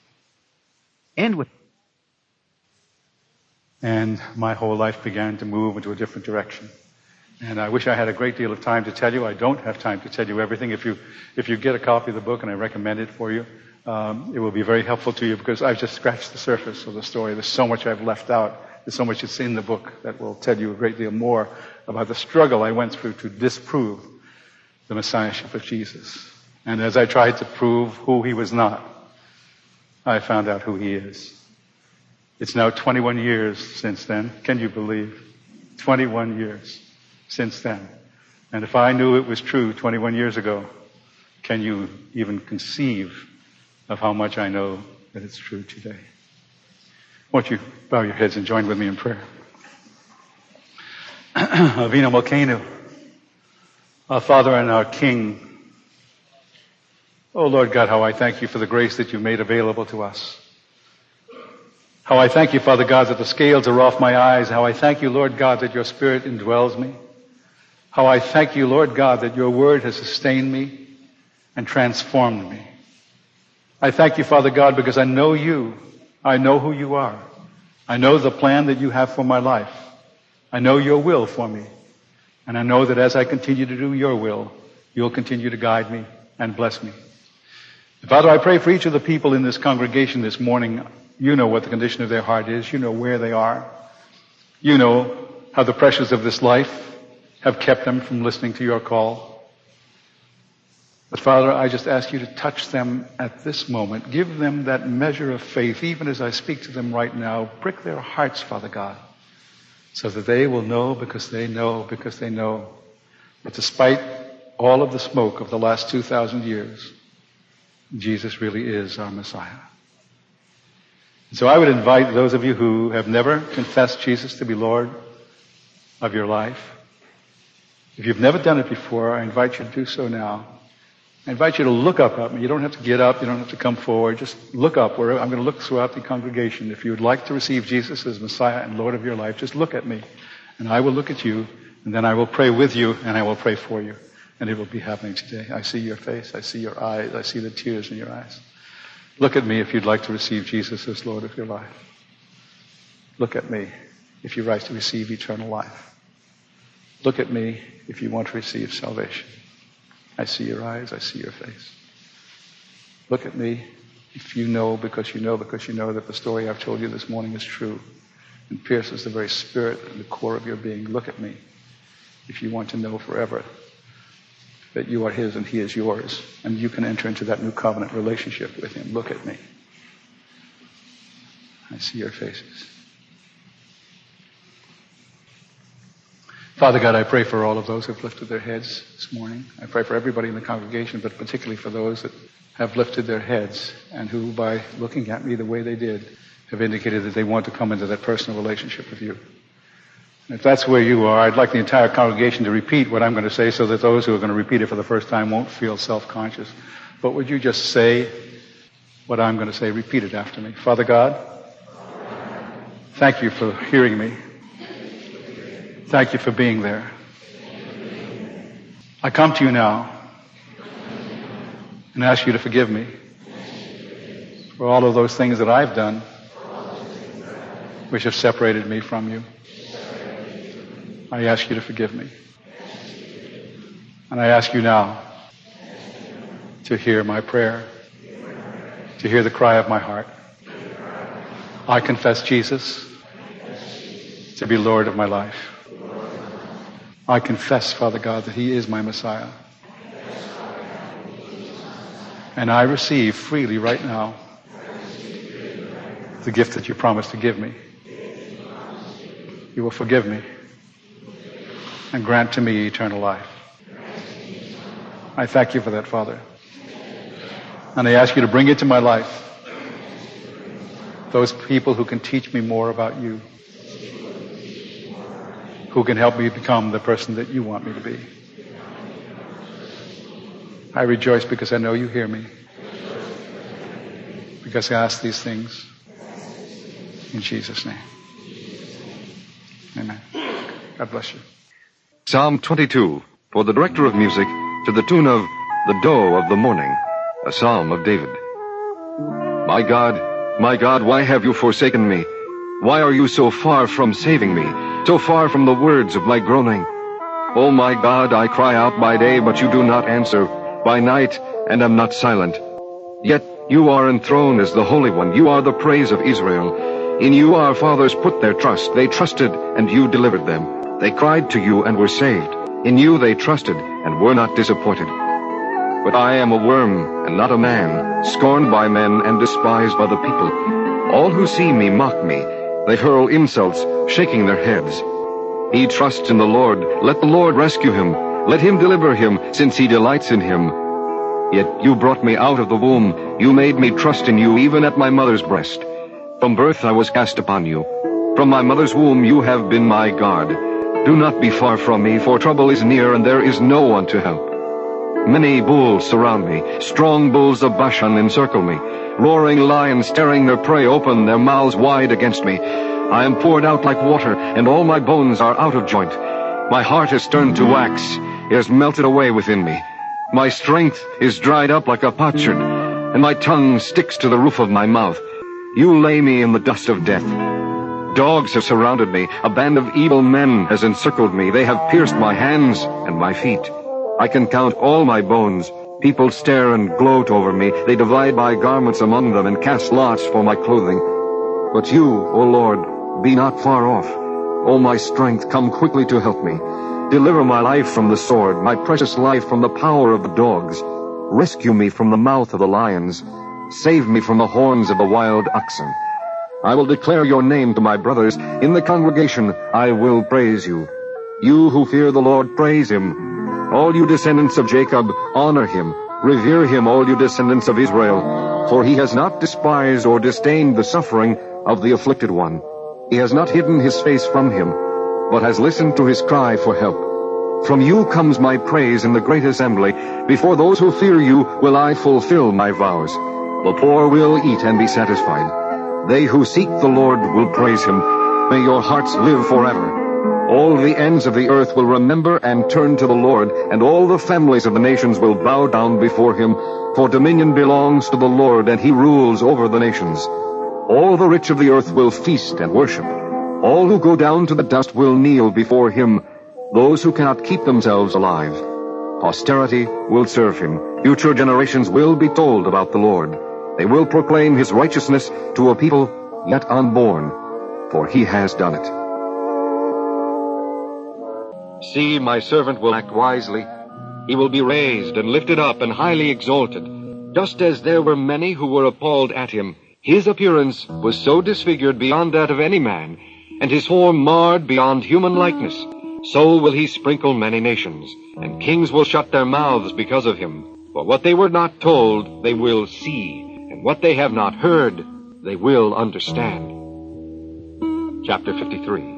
S1: And my whole life began to move into a different direction. And I wish I had a great deal of time to tell you. I don't have time to tell you everything. If you get a copy of the book, and I recommend it for you, it will be very helpful to you because I've just scratched the surface of the story. There's so much I've left out. There's so much that's in the book that will tell you a great deal more about the struggle I went through to disprove the Messiahship of Jesus. And as I tried to prove who he was not, I found out who he is. It's now 21 years since then. Can you believe? 21 years since then. And if I knew it was true 21 years ago, can you even conceive of how much I know that it's true today? Won't you bow your heads and join with me in prayer? Avinu Malkeinu, our Father and our King. Oh Lord God, how I thank you for the grace that you made available to us. How I thank you, Father God, that the scales are off my eyes. How I thank you, Lord God, that your Spirit indwells me. How I thank you, Lord God, that your word has sustained me and transformed me. I thank you, Father God, because I know you. I know who you are. I know the plan that you have for my life. I know your will for me. And I know that as I continue to do your will, you'll continue to guide me and bless me. Father, I pray for each of the people in this congregation this morning. You know what the condition of their heart is. You know where they are. You know how the pressures of this life have kept them from listening to your call. But Father, I just ask you to touch them at this moment. Give them that measure of faith, even as I speak to them right now. Prick their hearts, Father God, so that they will know because they know that despite all of the smoke of the last 2,000 years, Jesus really is our Messiah. So I would invite those of you who have never confessed Jesus to be Lord of your life. If you've never done it before, I invite you to do so now. I invite you to look up at me. You don't have to get up. You don't have to come forward. Just look up. I'm going to look throughout the congregation. If you would like to receive Jesus as Messiah and Lord of your life, just look at me. And I will look at you. And then I will pray with you and I will pray for you. And it will be happening today. I see your face. I see your eyes. I see the tears in your eyes. Look at me if you'd like to receive Jesus as Lord of your life. Look at me if you'd like to receive eternal life. Look at me if you want to receive salvation. I see your eyes. I see your face. Look at me if you know because you know that the story I've told you this morning is true and pierces the very spirit and the core of your being. Look at me if you want to know forever that you are His and He is yours, and you can enter into that new covenant relationship with Him. Look at me. I see your faces. Father God, I pray for all of those who have lifted their heads this morning. I pray for everybody in the congregation, but particularly for those that have lifted their heads and who, by looking at me the way they did, have indicated that they want to come into that personal relationship with you. If that's where you are, I'd like the entire congregation to repeat what I'm going to say so that those who are going to repeat it for the first time won't feel self-conscious. But would you just say what I'm going to say? Repeat it after me. Father God, thank you for hearing me. Thank you for being there. I come to you now and ask you to forgive me for all of those things that I've done which have separated me from you. I ask you to forgive me. And I ask you now to hear my prayer, to hear the cry of my heart. I confess Jesus to be Lord of my life. I confess, Father God, that He is my Messiah. And I receive freely right now the gift that you promised to give me. You will forgive me and grant to me eternal life. I thank you for that, Father. And I ask you to bring into my life those people who can teach me more about you, who can help me become the person that you want me to be. I rejoice because I know you hear me, because I ask these things in Jesus' name. Amen. God bless you.
S2: Psalm 22, for the director of music, to the tune of The Doe of the Morning, a psalm of David. My God, why have you forsaken me? Why are you so far from saving me, so far from the words of my groaning? O my God, I cry out by day, but you do not answer, by night, and am not silent. Yet you are enthroned as the Holy One. You are the praise of Israel. In you our fathers put their trust. They trusted, and you delivered them. They cried to you and were saved. In you they trusted and were not disappointed. But I am a worm and not a man, scorned by men and despised by the people. All who see me mock me. They hurl insults, shaking their heads. He trusts in the Lord. Let the Lord rescue him. Let him deliver him, since he delights in him. Yet you brought me out of the womb. You made me trust in you even at my mother's breast. From birth I was cast upon you. From my mother's womb you have been my guard. Do not be far from me, for trouble is near, and there is no one to help. Many bulls surround me. Strong bulls of Bashan encircle me. Roaring lions tearing their prey open, their mouths wide against me. I am poured out like water, and all my bones are out of joint. My heart is turned to wax. It has melted away within me. My strength is dried up like a potsherd, and my tongue sticks to the roof of my mouth. You lay me in the dust of death. Dogs have surrounded me. A band of evil men has encircled me. They have pierced my hands and my feet. I can count all my bones. People stare and gloat over me. They divide my garments among them and cast lots for my clothing. But you, O Lord, be not far off. O my strength, come quickly to help me. Deliver my life from the sword, my precious life from the power of the dogs. Rescue me from the mouth of the lions. Save me from the horns of the wild oxen. I will declare your name to my brothers. In the congregation I will praise you. You who fear the Lord, praise him. All you descendants of Jacob, honor him. Revere him, all you descendants of Israel. For he has not despised or disdained the suffering of the afflicted one. He has not hidden his face from him, but has listened to his cry for help. From you comes my praise in the great assembly. Before those who fear you will I fulfill my vows. The poor will eat and be satisfied. They who seek the Lord will praise him. May your hearts live forever. All the ends of the earth will remember and turn to the Lord, and all the families of the nations will bow down before him. For dominion belongs to the Lord, and he rules over the nations. All the rich of the earth will feast and worship. All who go down to the dust will kneel before him, those who cannot keep themselves alive. Posterity will serve him. Future generations will be told about the Lord. They will proclaim his righteousness to a people yet unborn, for he has done it. See, my servant will act wisely. He will be raised and lifted up and highly exalted. Just as there were many who were appalled at him, his appearance was so disfigured beyond that of any man, and his form marred beyond human likeness. So will he sprinkle many nations, and kings will shut their mouths because of him. For what they were not told, they will see, and what they have not heard, they will understand. Chapter 53.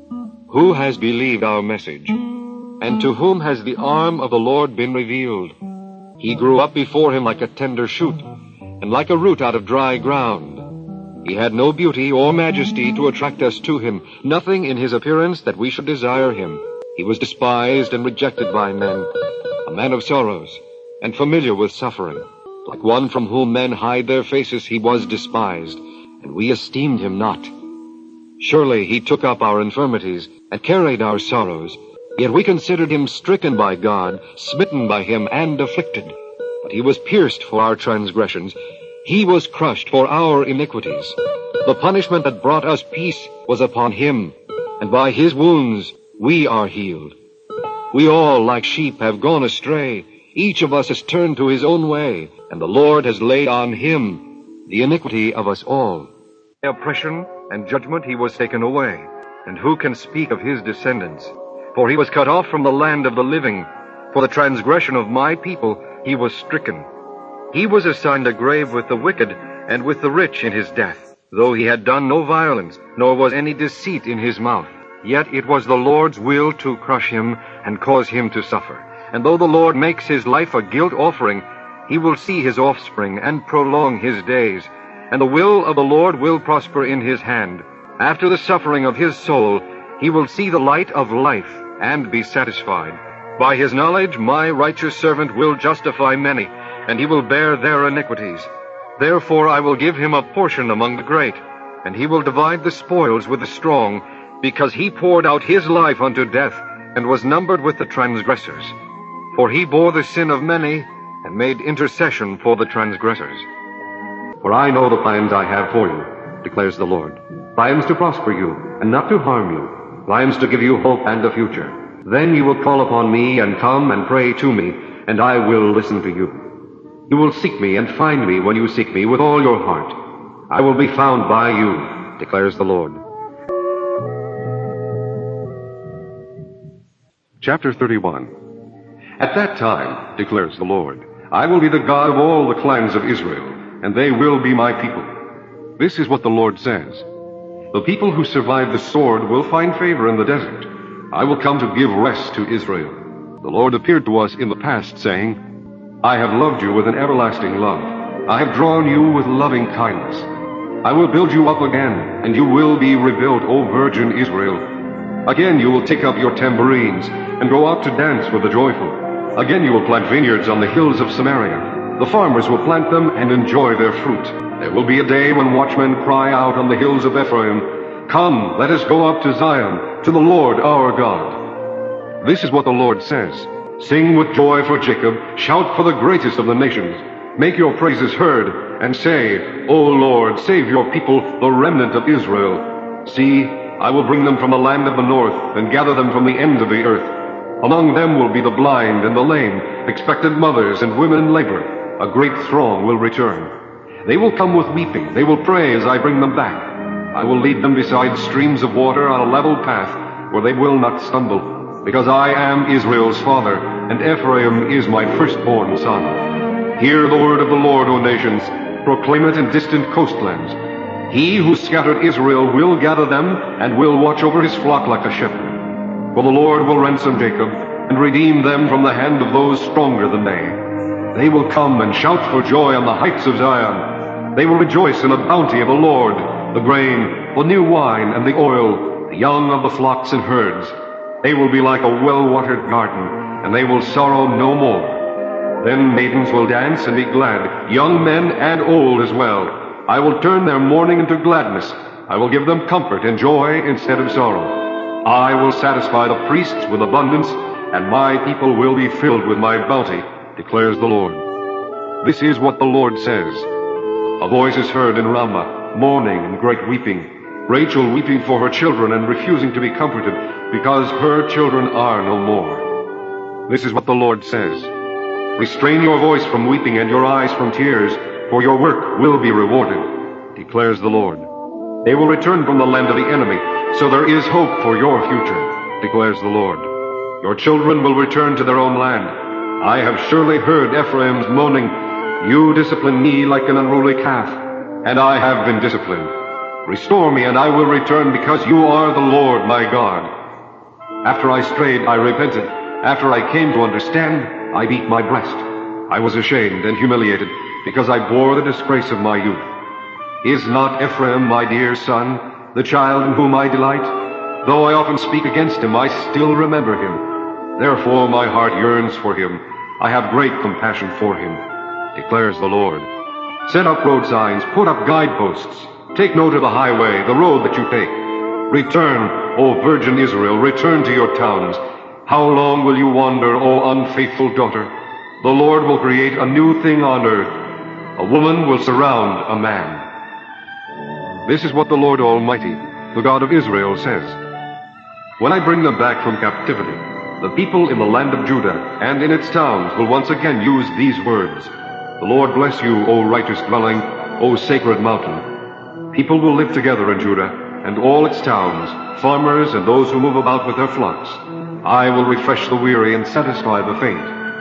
S2: Who has believed our message? And to whom has the arm of the Lord been revealed? He grew up before him like a tender shoot, and like a root out of dry ground. He had no beauty or majesty to attract us to him, nothing in his appearance that we should desire him. He was despised and rejected by men, a man of sorrows, and familiar with suffering. Like one from whom men hide their faces, he was despised, and we esteemed him not. Surely he took up our infirmities and carried our sorrows. Yet we considered him stricken by God, smitten by him, and afflicted. But he was pierced for our transgressions. He was crushed for our iniquities. The punishment that brought us peace was upon him, and by his wounds we are healed. We all, like sheep, have gone astray. Each of us has turned to his own way, and the Lord has laid on him the iniquity of us all. By oppression and judgment he was taken away. And who can speak of his descendants? For he was cut off from the land of the living. For the transgression of my people he was stricken. He was assigned a grave with the wicked and with the rich in his death, though he had done no violence, nor was any deceit in his mouth. Yet it was the Lord's will to crush him and cause him to suffer. And though the Lord makes his life a guilt offering, he will see his offspring and prolong his days. And the will of the Lord will prosper in his hand. After the suffering of his soul, he will see the light of life and be satisfied. By his knowledge, my righteous servant will justify many, and he will bear their iniquities. Therefore I will give him a portion among the great, and he will divide the spoils with the strong, because he poured out his life unto death, and was numbered with the transgressors. For he bore the sin of many, and made intercession for the transgressors. For I know the plans I have for you, declares the Lord. Plans to prosper you, and not to harm you. Plans to give you hope and a future. Then you will call upon me, and come and pray to me, and I will listen to you. You will seek me and find me when you seek me with all your heart. I will be found by you, declares the Lord. Chapter 31. At that time, declares the Lord, I will be the God of all the clans of Israel, and they will be my people. This is what the Lord says. The people who survive the sword will find favor in the desert. I will come to give rest to Israel. The Lord appeared to us in the past, saying, I have loved you with an everlasting love. I have drawn you with loving kindness. I will build you up again, and you will be rebuilt, O virgin Israel. Again you will take up your tambourines, and go out to dance with the joyful. Again you will plant vineyards on the hills of Samaria. The farmers will plant them and enjoy their fruit. There will be a day when watchmen cry out on the hills of Ephraim, Come, let us go up to Zion, to the Lord our God. This is what the Lord says. Sing with joy for Jacob, shout for the greatest of the nations. Make your praises heard, and say, O Lord, save your people, the remnant of Israel. See, I will bring them from the land of the north, and gather them from the ends of the earth. Among them will be the blind and the lame, expectant mothers and women in labor. A great throng will return. They will come with weeping. They will pray as I bring them back. I will lead them beside streams of water on a level path where they will not stumble, because I am Israel's father, and Ephraim is my firstborn son. Hear the word of the Lord, O nations. Proclaim it in distant coastlands. He who scattered Israel will gather them and will watch over his flock like a shepherd. For the Lord will ransom Jacob and redeem them from the hand of those stronger than they. They will come and shout for joy on the heights of Zion. They will rejoice in the bounty of the Lord, the grain, the new wine, and the oil, the young of the flocks and herds. They will be like a well-watered garden, and they will sorrow no more. Then maidens will dance and be glad, young men and old as well. I will turn their mourning into gladness. I will give them comfort and joy instead of sorrow. I will satisfy the priests with abundance, and my people will be filled with my bounty, declares the Lord. This is what the Lord says. A voice is heard in Ramah, mourning and great weeping. Rachel weeping for her children and refusing to be comforted, because her children are no more. This is what the Lord says. Restrain your voice from weeping and your eyes from tears, for your work will be rewarded, declares the Lord. They will return from the land of the enemy, so there is hope for your future, declares the Lord. Your children will return to their own land. I have surely heard Ephraim's moaning. You discipline me like an unruly calf, and I have been disciplined. Restore me, and I will return, because you are the Lord my God. After I strayed, I repented. After I came to understand, I beat my breast. I was ashamed and humiliated, because I bore the disgrace of my youth. Is not Ephraim my dear son, the child in whom I delight? Though I often speak against him, I still remember him. Therefore my heart yearns for him. I have great compassion for him, declares the Lord. Set up road signs, put up guideposts. Take note of the highway, the road that you take. Return, O virgin Israel, return to your towns. How long will you wander, O unfaithful daughter? The Lord will create a new thing on earth. A woman will surround a man. This is what the Lord Almighty, the God of Israel, says. When I bring them back from captivity, the people in the land of Judah and in its towns will once again use these words. The Lord bless you, O righteous dwelling, O sacred mountain. People will live together in Judah and all its towns, farmers and those who move about with their flocks. I will refresh the weary and satisfy the faint.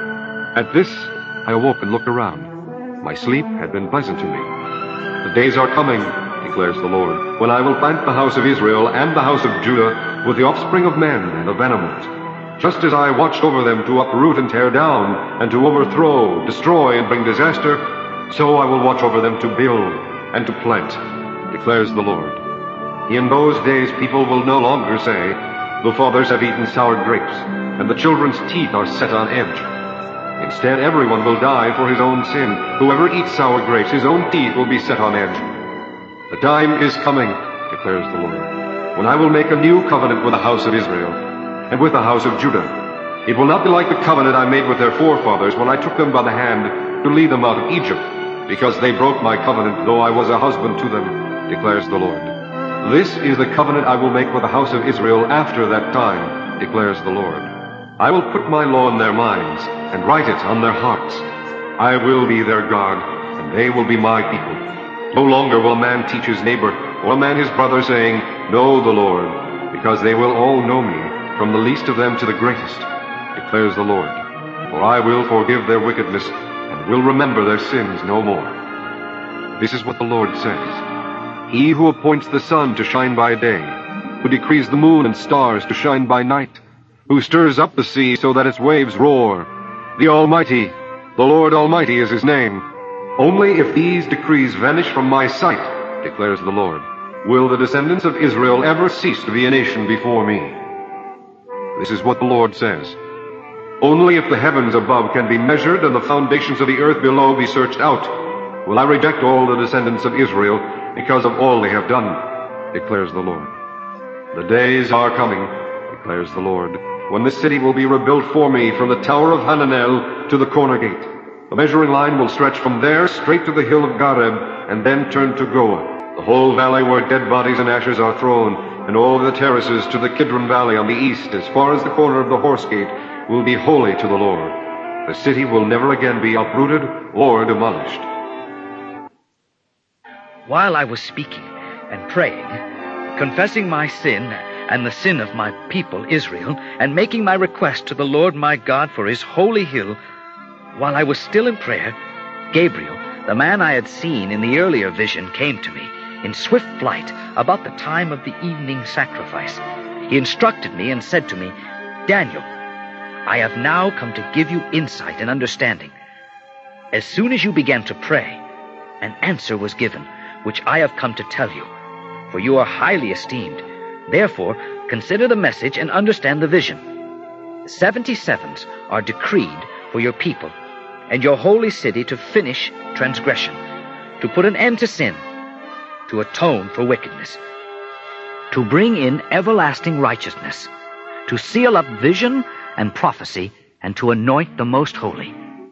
S2: At this, I awoke and looked around. My sleep had been pleasant to me. The days are coming, declares the Lord, when I will plant the house of Israel and the house of Judah with the offspring of men and of animals. Just as I watched over them to uproot and tear down, and to overthrow, destroy, and bring disaster, so I will watch over them to build and to plant, declares the Lord. In those days people will no longer say, the fathers have eaten sour grapes, and the children's teeth are set on edge. Instead, everyone will die for his own sin. Whoever eats sour grapes, his own teeth will be set on edge. The time is coming, declares the Lord, when I will make a new covenant with the house of Israel and with the house of Judah. It will not be like the covenant I made with their forefathers when I took them by the hand to lead them out of Egypt, because they broke my covenant, though I was a husband to them, declares the Lord. This is the covenant I will make with the house of Israel after that time, declares the Lord. I will put my law in their minds and write it on their hearts. I will be their God, and they will be my people. No longer will a man teach his neighbor, or a man his brother, saying, Know the Lord, because they will all know me, from the least of them to the greatest, declares the Lord. For I will forgive their wickedness, and will remember their sins no more. This is what the Lord says. He who appoints the sun to shine by day, who decrees the moon and stars to shine by night, who stirs up the sea so that its waves roar. The Almighty, the Lord Almighty is his name. Only if these decrees vanish from my sight, declares the Lord, will the descendants of Israel ever cease to be a nation before me. This is what the Lord says. Only if the heavens above can be measured and the foundations of the earth below be searched out, will I reject all the descendants of Israel because of all they have done, declares the Lord. The days are coming, declares the Lord, when this city will be rebuilt for me from the tower of Hananel to the corner gate. The measuring line will stretch from there straight to the hill of Gareb and then turn to Goah. The whole valley where dead bodies and ashes are thrown, and all the terraces to the Kidron Valley on the east as far as the corner of the horse gate will be holy to the Lord. The city will never again be uprooted or demolished.
S3: While I was speaking, and praying, confessing my sin and the sin of my people Israel, and making my request to the Lord my God for his holy hill, while I was still in prayer, Gabriel, the man I had seen in the earlier vision, came to me in swift flight about the time of the evening sacrifice. He instructed me and said to me, "Daniel, I have now come to give you insight and understanding. As soon as you began to pray, an answer was given, which I have come to tell you, for you are highly esteemed. Therefore, consider the message and understand the vision. 77s are decreed for your people and your holy city to finish transgression, to put an end to sin, to atone for wickedness, to bring in everlasting righteousness, to seal up vision and prophecy, and to anoint the most holy.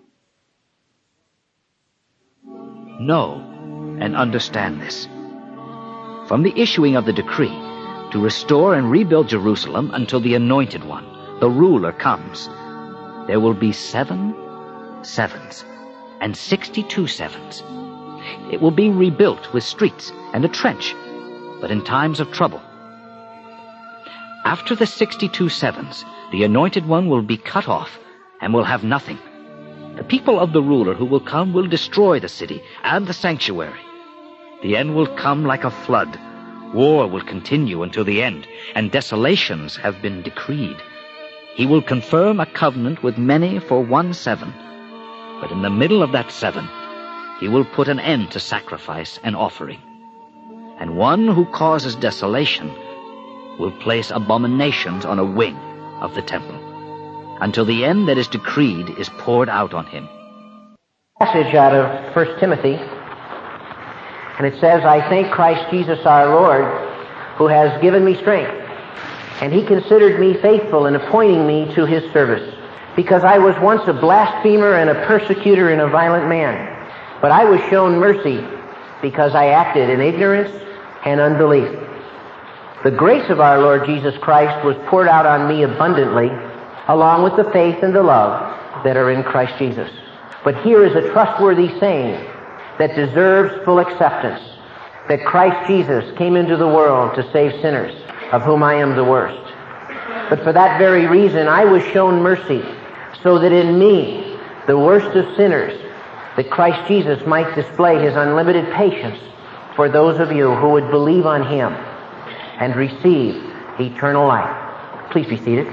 S3: Know and understand this. From the issuing of the decree to restore and rebuild Jerusalem until the Anointed One, the ruler, comes, there will be 7 sevens and 62 sevens. It will be rebuilt with streets and a trench, but in times of trouble. After the 62 sevens, the Anointed One will be cut off and will have nothing. The people of the ruler who will come will destroy the city and the sanctuary. The end will come like a flood. War will continue until the end, and desolations have been decreed. He will confirm a covenant with many for 1 7, but in the middle of that 7, he will put an end to sacrifice and offering. And one who causes desolation will place abominations on a wing of the temple, until the end that is decreed is poured out on him.
S4: Passage out of 1 Timothy, and it says, "I thank Christ Jesus our Lord, who has given me strength, and he considered me faithful in appointing me to his service, because I was once a blasphemer and a persecutor and a violent man. But I was shown mercy, because I acted in ignorance and unbelief. The grace of our Lord Jesus Christ was poured out on me abundantly, along with the faith and the love that are in Christ Jesus. But here is a trustworthy saying that deserves full acceptance, that Christ Jesus came into the world to save sinners, of whom I am the worst. But for that very reason I was shown mercy, so that in me, the worst of sinners, that Christ Jesus might display his unlimited patience for those of you who would believe on him and receive eternal life." Please be seated.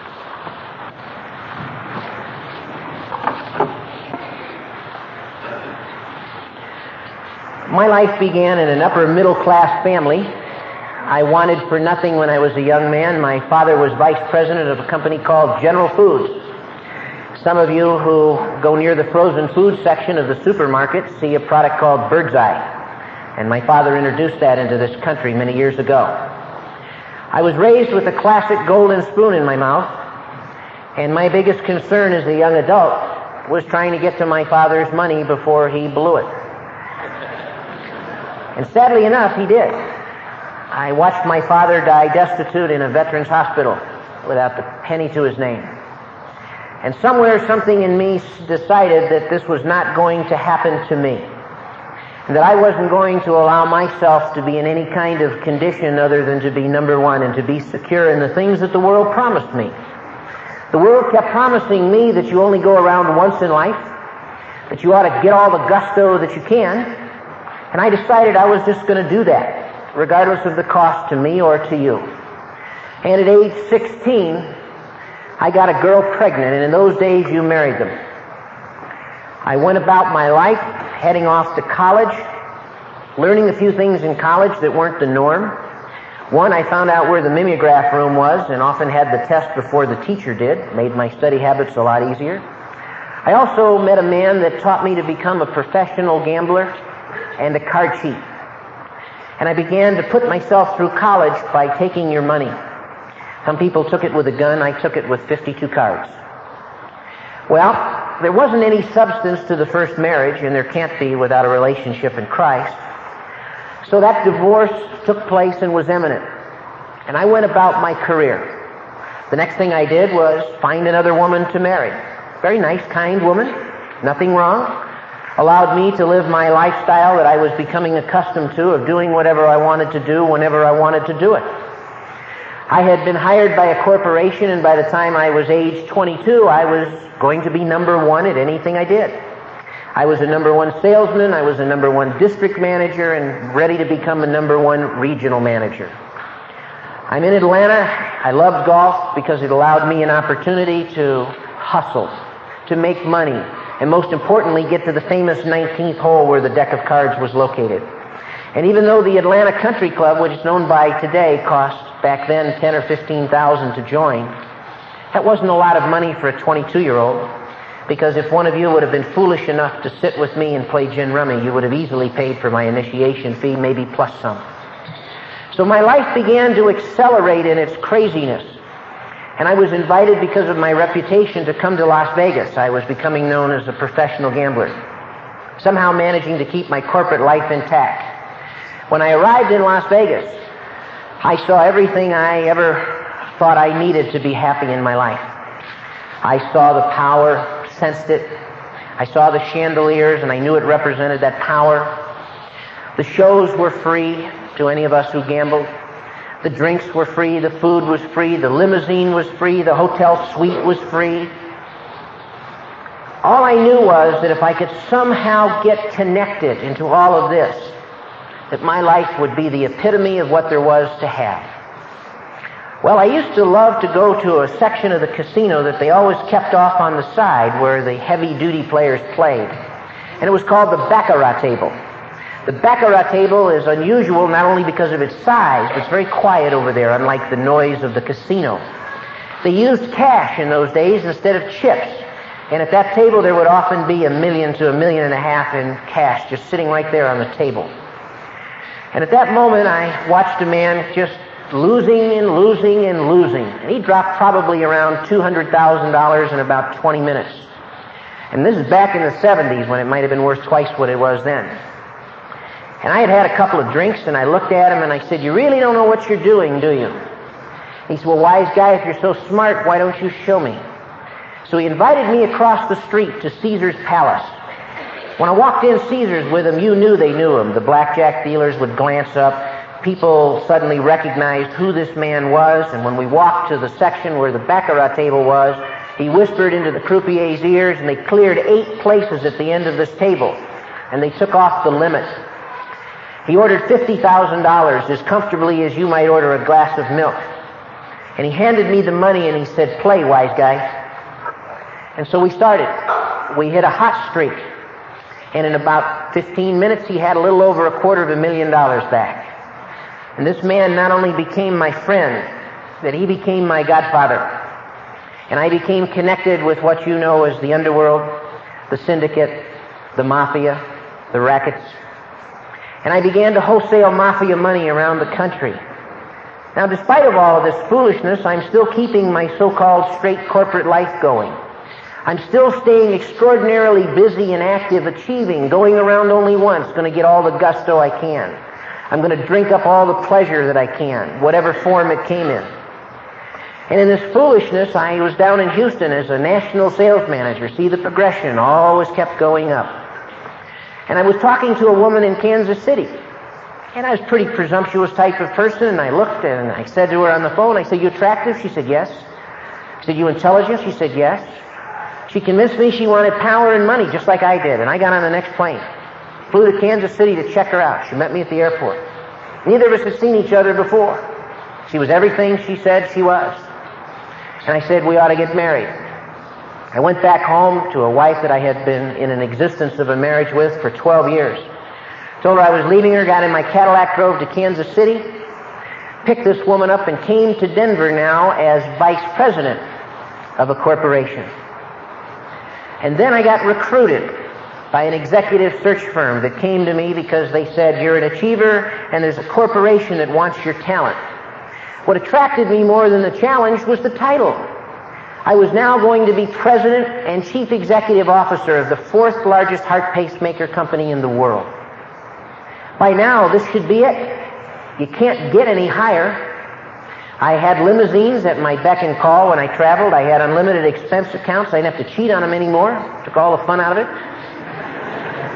S4: My life began in an upper middle class family. I wanted for nothing when I was a young man. My father was vice president of a company called General Foods. Some of you who go near the frozen food section of the supermarket see a product called Bird's Eye, and my father introduced that into this country many years ago. I was raised with a classic golden spoon in my mouth, and my biggest concern as a young adult was trying to get to my father's money before he blew it. And sadly enough, he did. I watched my father die destitute in a veterans hospital without the penny to his name. And somewhere something in me decided that this was not going to happen to me, and that I wasn't going to allow myself to be in any kind of condition other than to be number one and to be secure in the things that the world promised me. The world kept promising me that you only go around once in life, that you ought to get all the gusto that you can, and I decided I was just going to do that, regardless of the cost to me or to you. And at age 16, I got a girl pregnant, and in those days you married them. I went about my life heading off to college, learning a few things in college that weren't the norm. One, I found out where the mimeograph room was and often had the test before the teacher did. Made my study habits a lot easier. I also met a man that taught me to become a professional gambler and a card cheat. And I began to put myself through college by taking your money. Some people took it with a gun. I took it with 52 cards. Well, there wasn't any substance to the first marriage, and there can't be without a relationship in Christ. So that divorce took place and was imminent. And I went about my career. The next thing I did was find another woman to marry. Very nice, kind woman. Nothing wrong. allowed me to live my lifestyle that I was becoming accustomed to, of doing whatever I wanted to do whenever I wanted to do it. I had been hired by a corporation, and by the time I was age 22, I was going to be number one at anything I did. I was a number one salesman, I was a number one district manager, and ready to become a number one regional manager. I'm in Atlanta. I loved golf because it allowed me an opportunity to hustle, to make money, and most importantly, get to the famous 19th hole where the deck of cards was located. And even though the Atlanta Country Club, which is known by today, cost back then $10,000 or $15,000 to join, that wasn't a lot of money for a 22-year-old, because if one of you would have been foolish enough to sit with me and play gin rummy, you would have easily paid for my initiation fee, maybe plus some. So my life began to accelerate in its craziness. And I was invited because of my reputation to come to Las Vegas. I was becoming known as a professional gambler, somehow managing to keep my corporate life intact. When I arrived in Las Vegas, I saw everything I ever thought I needed to be happy in my life. I saw the power, sensed it. I saw the chandeliers, and I knew it represented that power. The shows were free to any of us who gambled. The drinks were free, the food was free, the limousine was free, the hotel suite was free. All I knew was that if I could somehow get connected into all of this, that my life would be the epitome of what there was to have. Well, I used to love to go to a section of the casino that they always kept off on the side where the heavy-duty players played. And it was called the Baccarat table. The Baccarat table is unusual not only because of its size, but it's very quiet over there, unlike the noise of the casino. They used cash in those days instead of chips. And at that table there would often be $1 million to $1.5 million in cash just sitting right there on the table. And at that moment I watched a man just losing and losing and losing. And he dropped probably around $200,000 in about 20 minutes. And this is back in the 70s when it might have been worth twice what it was then. And I had had a couple of drinks, and I looked at him and I said, "You really don't know what you're doing, do you?" He said, "Well, wise guy, if you're so smart, why don't you show me?" So he invited me across the street to Caesar's Palace. When I walked in Caesar's with him, you knew they knew him. The blackjack dealers would glance up. People suddenly recognized who this man was, and when we walked to the section where the Baccarat table was, he whispered into the croupier's ears, and they cleared 8 places at the end of this table, and they took off the limit. He ordered $50,000 as comfortably as you might order a glass of milk. And he handed me the money and he said, "Play, wise guy." And so we started. We hit a hot streak. And in about 15 minutes he had a little over $250,000 back. And this man not only became my friend, but he became my godfather. And I became connected with what you know as the underworld, the syndicate, the mafia, the rackets. And I began to wholesale mafia money around the country. Now, despite of all of this foolishness, I'm still keeping my so-called straight corporate life going. I'm still staying extraordinarily busy and active, achieving, going around only once, going to get all the gusto I can. I'm going to drink up all the pleasure that I can, whatever form it came in. And in this foolishness, I was down in Houston as a national sales manager. See the progression, always kept going up. And I was talking to a woman in Kansas City. And I was a pretty presumptuous type of person, and I looked and I said to her on the phone, I said, "You attractive?" She said, "Yes." I said, "You intelligent?" She said, "Yes." She convinced me she wanted power and money just like I did, and I got on the next plane. Flew to Kansas City to check her out. She met me at the airport. Neither of us had seen each other before. She was everything she said she was. And I said, "We ought to get married." I went back home to a wife that I had been in an existence of a marriage with for 12 years. Told her I was leaving her, got in my Cadillac, drove to Kansas City, picked this woman up, and came to Denver now as vice president of a corporation. And then I got recruited by an executive search firm that came to me because they said, "You're an achiever and there's a corporation that wants your talent." What attracted me more than the challenge was the title. I was now going to be president and chief executive officer of the 4th largest heart pacemaker company in the world. By now, this should be it. You can't get any higher. I had limousines at my beck and call when I traveled. I had unlimited expense accounts. I didn't have to cheat on them anymore. Took all the fun out of it.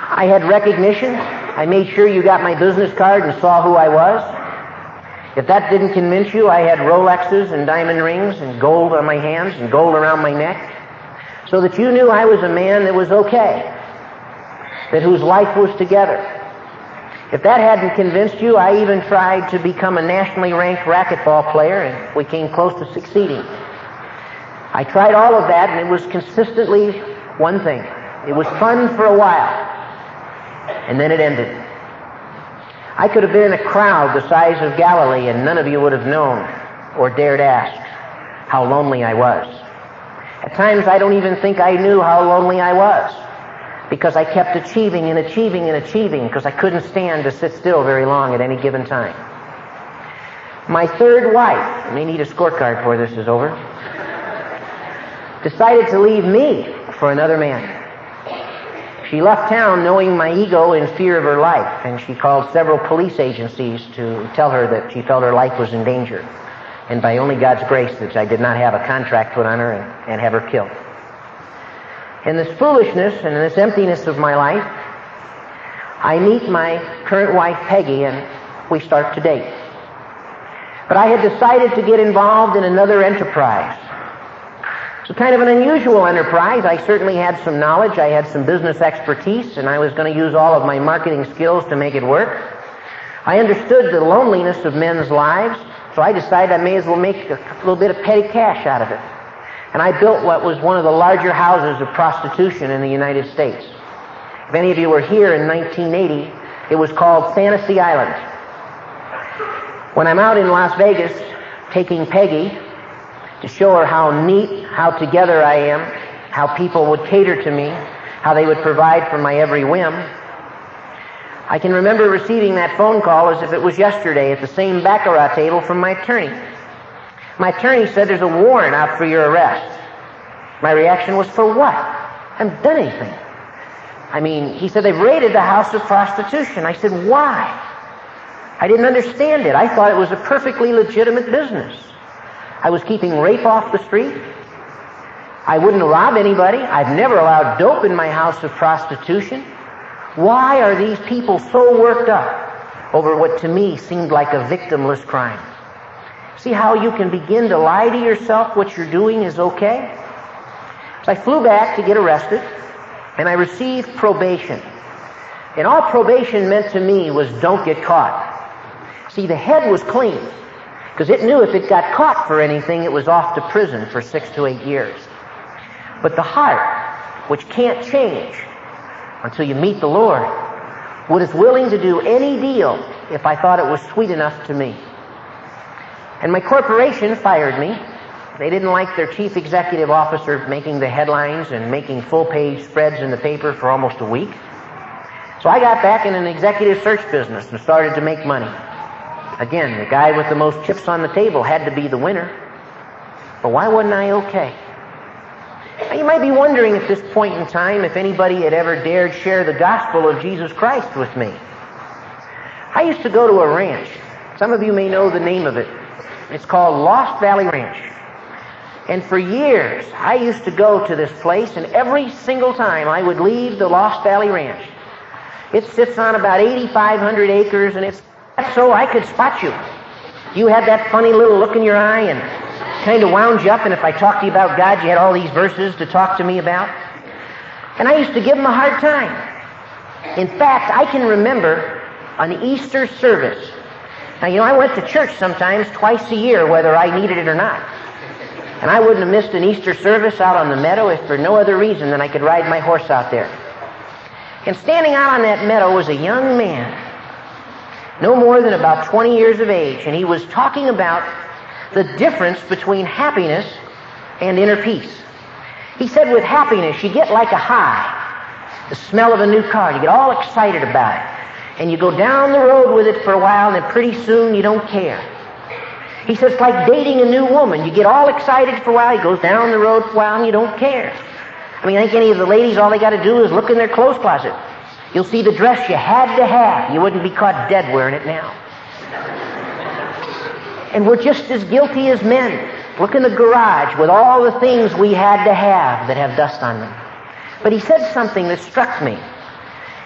S4: I had recognition. I made sure you got my business card and saw who I was. If that didn't convince you, I had Rolexes and diamond rings and gold on my hands and gold around my neck, so that you knew I was a man that was okay, that whose life was together. If that hadn't convinced you, I even tried to become a nationally ranked racquetball player, and we came close to succeeding. I tried all of that, and it was consistently one thing. It was fun for a while, and then it ended. I could have been in a crowd the size of Galilee, and none of you would have known or dared ask how lonely I was. At times, I don't even think I knew how lonely I was, because I kept achieving and achieving and achieving, because I couldn't stand to sit still very long at any given time. My third wife, I may need a scorecard before this is over, decided to leave me for another man. She left town knowing my ego in fear of her life, and she called several police agencies to tell her that she felt her life was in danger. And by only God's grace that I did not have a contract put on her and have her killed. In this foolishness and in this emptiness of my life, I meet my current wife, Peggy, and we start to date. But I had decided to get involved in another enterprise. It's kind of an unusual enterprise. I certainly had some knowledge, I had some business expertise, and I was going to use all of my marketing skills to make it work. I understood the loneliness of men's lives, so I decided I may as well make a little bit of petty cash out of it. And I built what was one of the larger houses of prostitution in the United States. If any of you were here in 1980, it was called Fantasy Island. When I'm out in Las Vegas taking Peggy to show her how neat, how together I am, how people would cater to me, how they would provide for my every whim, I can remember receiving that phone call as if it was yesterday at the same baccarat table from my attorney. My attorney said, "There's a warrant out for your arrest." My reaction was, "For what? I haven't done anything." I mean, he said, "They've raided the house of prostitution." I said, "Why?" I didn't understand it. I thought it was a perfectly legitimate business. I was keeping rape off the street. I wouldn't rob anybody. I've never allowed dope in my house of prostitution. Why are these people so worked up over what to me seemed like a victimless crime? See how you can begin to lie to yourself what you're doing is okay? So I flew back to get arrested, and I received probation. And all probation meant to me was don't get caught. See, the head was clean, because it knew if it got caught for anything, it was off to prison for 6 to 8 years. But the heart, which can't change until you meet the Lord, was willing to do any deal if I thought it was sweet enough to me. And my corporation fired me. They didn't like their chief executive officer making the headlines and making full-page spreads in the paper for almost a week. So I got back in an executive search business and started to make money. Again, the guy with the most chips on the table had to be the winner. But why wasn't I okay? Now, you might be wondering at this point in time if anybody had ever dared share the gospel of Jesus Christ with me. I used to go to a ranch. Some of you may know the name of it. It's called Lost Valley Ranch. And for years, I used to go to this place, and every single time I would leave the Lost Valley Ranch. It sits on about 8,500 acres, and it's so I could spot you. You had that funny little look in your eye and kind of wound you up, and if I talked to you about God, you had all these verses to talk to me about. And I used to give them a hard time. In fact, I can remember an Easter service. Now, you know, I went to church sometimes twice a year, whether I needed it or not. And I wouldn't have missed an Easter service out on the meadow if for no other reason than I could ride my horse out there. And standing out on that meadow was a young man, no more than about 20 years of age, and he was talking about the difference between happiness and inner peace. He said with happiness, you get like a high, the smell of a new car. You get all excited about it. And you go down the road with it for a while, and then pretty soon you don't care. He says it's like dating a new woman. You get all excited for a while, you go down the road for a while, and you don't care. I mean, I think any of the ladies, all they got to do is look in their clothes closet. You'll see the dress you had to have. You wouldn't be caught dead wearing it now. And we're just as guilty as men. Look in the garage with all the things we had to have that have dust on them. But he said something that struck me.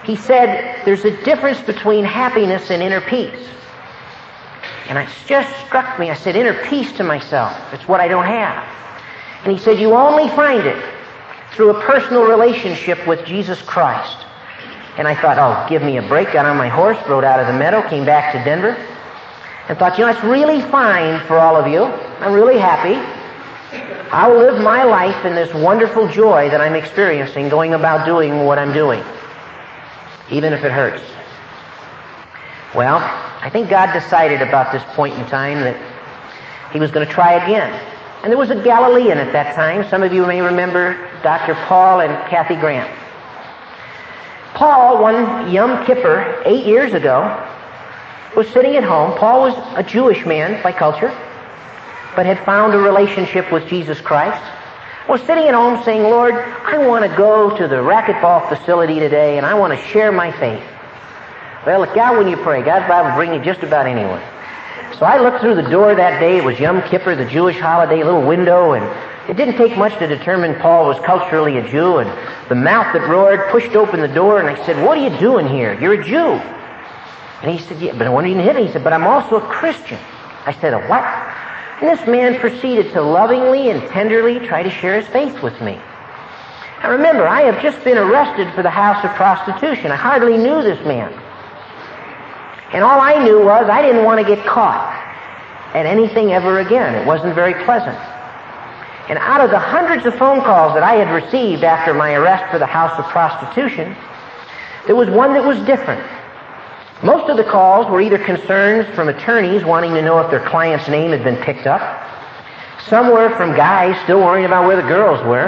S4: He said, there's a difference between happiness and inner peace. And it just struck me. I said, inner peace to myself. It's what I don't have. And he said, you only find it through a personal relationship with Jesus Christ. And I thought, oh, give me a break. Got on my horse, rode out of the meadow, came back to Denver, and thought, it's really fine for all of you. I'm really happy. I'll live my life in this wonderful joy that I'm experiencing going about doing what I'm doing, even if it hurts. Well, I think God decided about this point in time that He was going to try again. And there was a Galilean at that time. Some of you may remember Dr. Paul and Kathy Grant. Paul, one Yom Kippur, 8 years ago, was sitting at home. Paul was a Jewish man by culture, but had found a relationship with Jesus Christ. Was sitting at home saying, Lord, I want to go to the racquetball facility today, and I want to share my faith. Well, look out when you pray. God's Bible will bring you just about anywhere. So I looked through the door that day. It was Yom Kippur, the Jewish holiday, a little window, and it didn't take much to determine Paul was culturally a Jew. And the mouth that roared pushed open the door, and I said, what are you doing here? You're a Jew. And he said, yeah, but I wanted you to hit me. He said, but I'm also a Christian. I said, a what? And this man proceeded to lovingly and tenderly try to share his faith with me. Now remember, I have just been arrested for the house of prostitution. I hardly knew this man. And all I knew was I didn't want to get caught at anything ever again. It wasn't very pleasant. And out of the hundreds of phone calls that I had received after my arrest for the house of prostitution, there was one that was different. Most of the calls were either concerns from attorneys wanting to know if their client's name had been picked up. Some were from guys still worrying about where the girls were.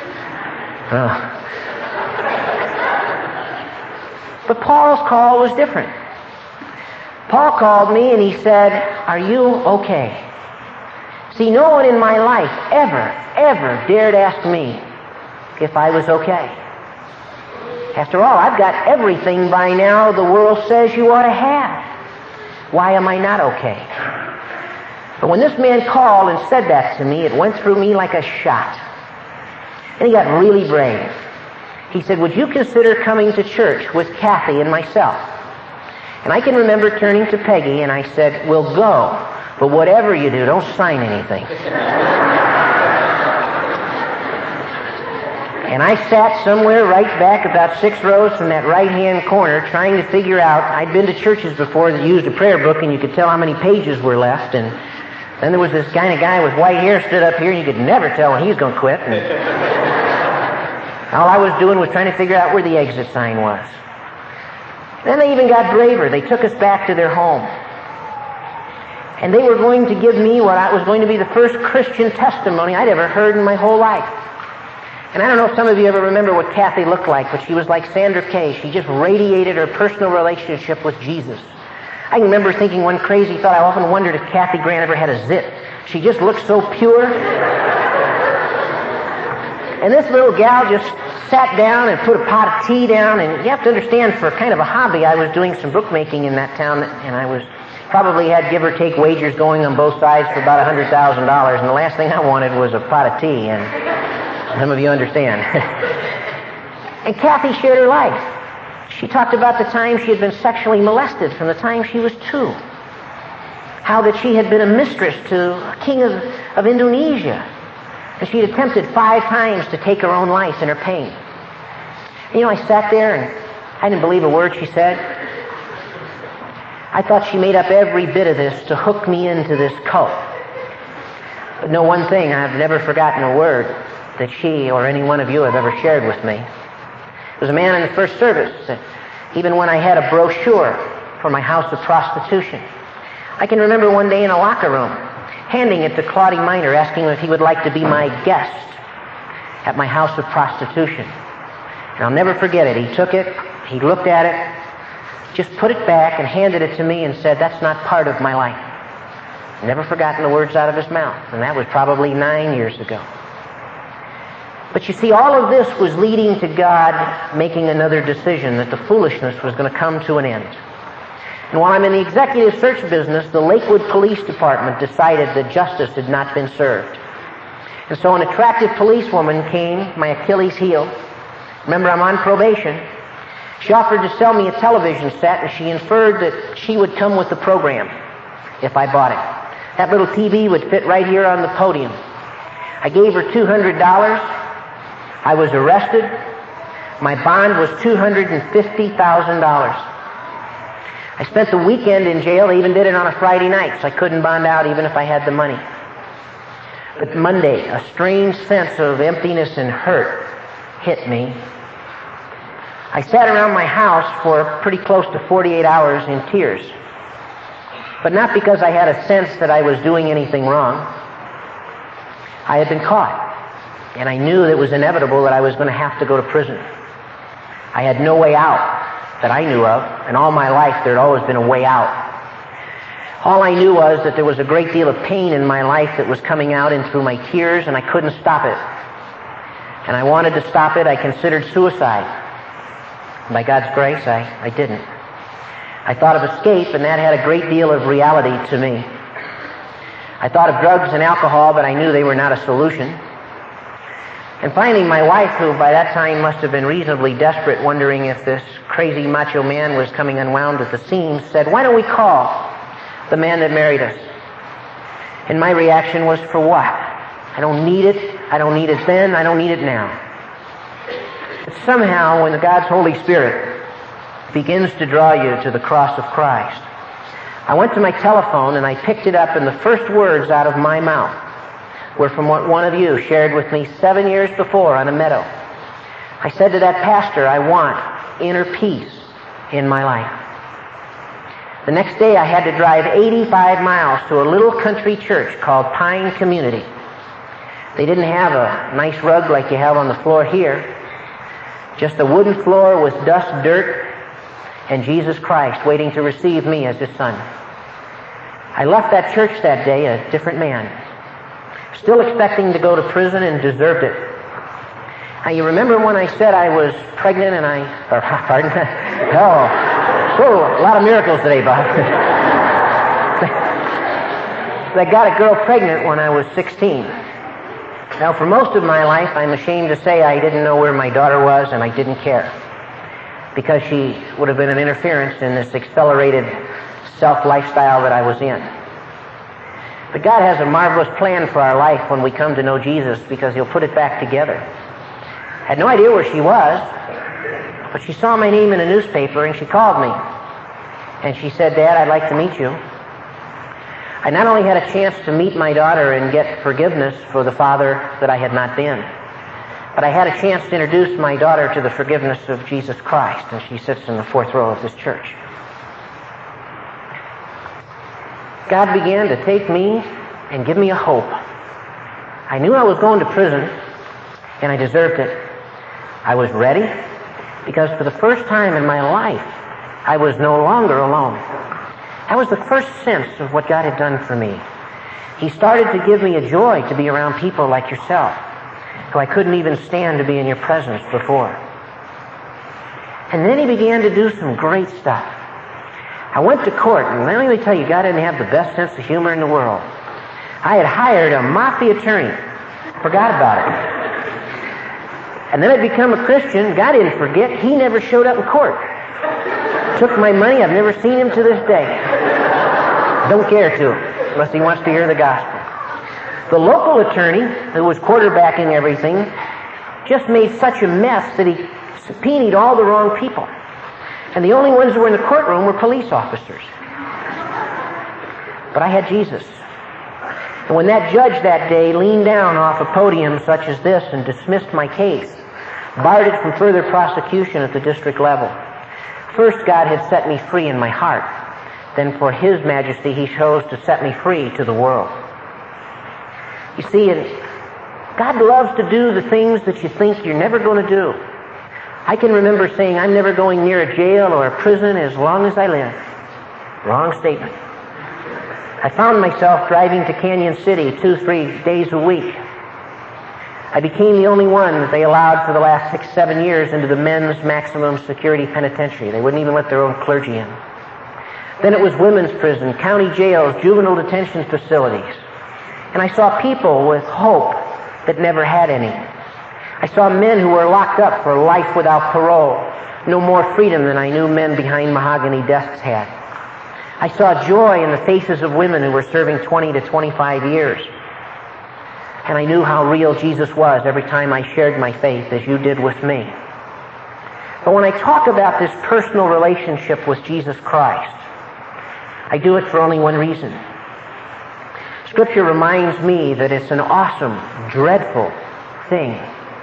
S4: But Paul's call was different. Paul called me and he said, are you okay? See, no one in my life ever dared ask me if I was okay. After all, I've got everything by now the world says you ought to have. Why am I not okay? But when this man called and said that to me, it went through me like a shot. And he got really brave. He said, would you consider coming to church with Kathy and myself? And I can remember turning to Peggy and I said, we'll go, but whatever you do, don't sign anything. And I sat somewhere right back about 6 rows from that right-hand corner trying to figure out, I'd been to churches before that used a prayer book and you could tell how many pages were left, and then there was this kind of guy with white hair stood up here and you could never tell when he was going to quit. And all I was doing was trying to figure out where the exit sign was. Then they even got braver. They took us back to their home. And they were going to give me what was going to be the first Christian testimony I'd ever heard in my whole life. And I don't know if some of you ever remember what Kathy looked like, but she was like Sandra Kay. She just radiated her personal relationship with Jesus. I can remember thinking one crazy thought. I often wondered if Kathy Grant ever had a zit. She just looked so pure. And this little gal just sat down and put a pot of tea down, and you have to understand, for kind of a hobby, I was doing some bookmaking in that town, and I was probably had give or take wagers going on both sides for about $100,000, and the last thing I wanted was a pot of tea, and some of you understand. And Kathy shared her life. She talked about the time she had been sexually molested from the time she was 2. How that she had been a mistress to a king of Indonesia. And she had attempted 5 times to take her own life in her pain. And I sat there and I didn't believe a word she said. I thought she made up every bit of this to hook me into this cult. But know one thing, I've never forgotten a word that she or any one of you have ever shared with me. There was a man in the first service that even when I had a brochure for my house of prostitution, I can remember one day in a locker room handing it to Claudie Miner, asking him if he would like to be my guest at my house of prostitution. And I'll never forget it. He took it, he looked at it, just put it back and handed it to me and said, that's not part of my life. Never forgotten the words out of his mouth. And that was probably 9 years ago. But you see, all of this was leading to God making another decision, that the foolishness was going to come to an end. And while I'm in the executive search business, the Lakewood Police Department decided that justice had not been served. And so an attractive policewoman came, my Achilles heel. Remember, I'm on probation. She offered to sell me a television set, and she inferred that she would come with the program if I bought it. That little TV would fit right here on the podium. I gave her $200. I was arrested. My bond was $250,000. I spent the weekend in jail. I even did it on a Friday night, so I couldn't bond out even if I had the money. But Monday, a strange sense of emptiness and hurt hit me. I sat around my house for pretty close to 48 hours in tears. But not because I had a sense that I was doing anything wrong. I had been caught, and I knew that it was inevitable that I was going to have to go to prison. I had no way out that I knew of, and all my life there had always been a way out. All I knew was that there was a great deal of pain in my life that was coming out in through my tears, and I couldn't stop it. And I wanted to stop it. I considered suicide. By God's grace, I didn't. I thought of escape, and that had a great deal of reality to me. I thought of drugs and alcohol, but I knew they were not a solution. And finally, my wife, who by that time must have been reasonably desperate, wondering if this crazy macho man was coming unwound at the seams, said, "Why don't we call the man that married us?" And my reaction was, for what? I don't need it. I don't need it then. I don't need it now. But somehow, when God's Holy Spirit begins to draw you to the cross of Christ, I went to my telephone and I picked it up, and the first words out of my mouth were from what one of you shared with me 7 years before on a meadow. I said to that pastor, "I want inner peace in my life." The next day I had to drive 85 miles to a little country church called Pine Community. They didn't have a nice rug like you have on the floor here. Just a wooden floor with dust, dirt, and Jesus Christ waiting to receive me as His Son. I left that church that day a different man, still expecting to go to prison, and deserved it. Now, you remember when I said I was pregnant and pardon? A lot of miracles today, Bob. I got a girl pregnant when I was 16. Now, for most of my life, I'm ashamed to say I didn't know where my daughter was, and I didn't care, because she would have been an interference in this accelerated self-lifestyle that I was in. But God has a marvelous plan for our life when we come to know Jesus, because He'll put it back together. I had no idea where she was, but she saw my name in a newspaper, and she called me. And she said, "Dad, I'd like to meet you." I not only had a chance to meet my daughter and get forgiveness for the father that I had not been, but I had a chance to introduce my daughter to the forgiveness of Jesus Christ, and she sits in the fourth row of this church. God began to take me and give me a hope. I knew I was going to prison, and I deserved it. I was ready, because for the first time in my life, I was no longer alone. That was the first sense of what God had done for me. He started to give me a joy to be around people like yourself, who I couldn't even stand to be in your presence before. And then He began to do some great stuff. I went to court, and let me tell you, God didn't have the best sense of humor in the world. I had hired a mafia attorney. Forgot about it. And then I'd become a Christian. God didn't forget. He never showed up in court. Took my money. I've never seen him to this day. Don't care to, unless he wants to hear the gospel. The local attorney, who was quarterbacking everything, just made such a mess that he subpoenaed all the wrong people. And the only ones who were in the courtroom were police officers. But I had Jesus. And when that judge that day leaned down off a podium such as this and dismissed my case, barred it from further prosecution at the district level, first God had set me free in my heart. Then for His majesty, He chose to set me free to the world. You see, God loves to do the things that you think you're never going to do. I can remember saying, "I'm never going near a jail or a prison as long as I live." Wrong statement. I found myself driving to Canyon City 2-3 days a week. I became the only one that they allowed for the last 6-7 years into the men's maximum security penitentiary. They wouldn't even let their own clergy in. Then it was women's prison, county jails, juvenile detention facilities. And I saw people with hope that never had any. I saw men who were locked up for life without parole, no more freedom than I knew men behind mahogany desks had. I saw joy in the faces of women who were serving 20 to 25 years. And I knew how real Jesus was every time I shared my faith, as you did with me. But when I talk about this personal relationship with Jesus Christ, I do it for only one reason. Scripture reminds me that it's an awesome, dreadful thing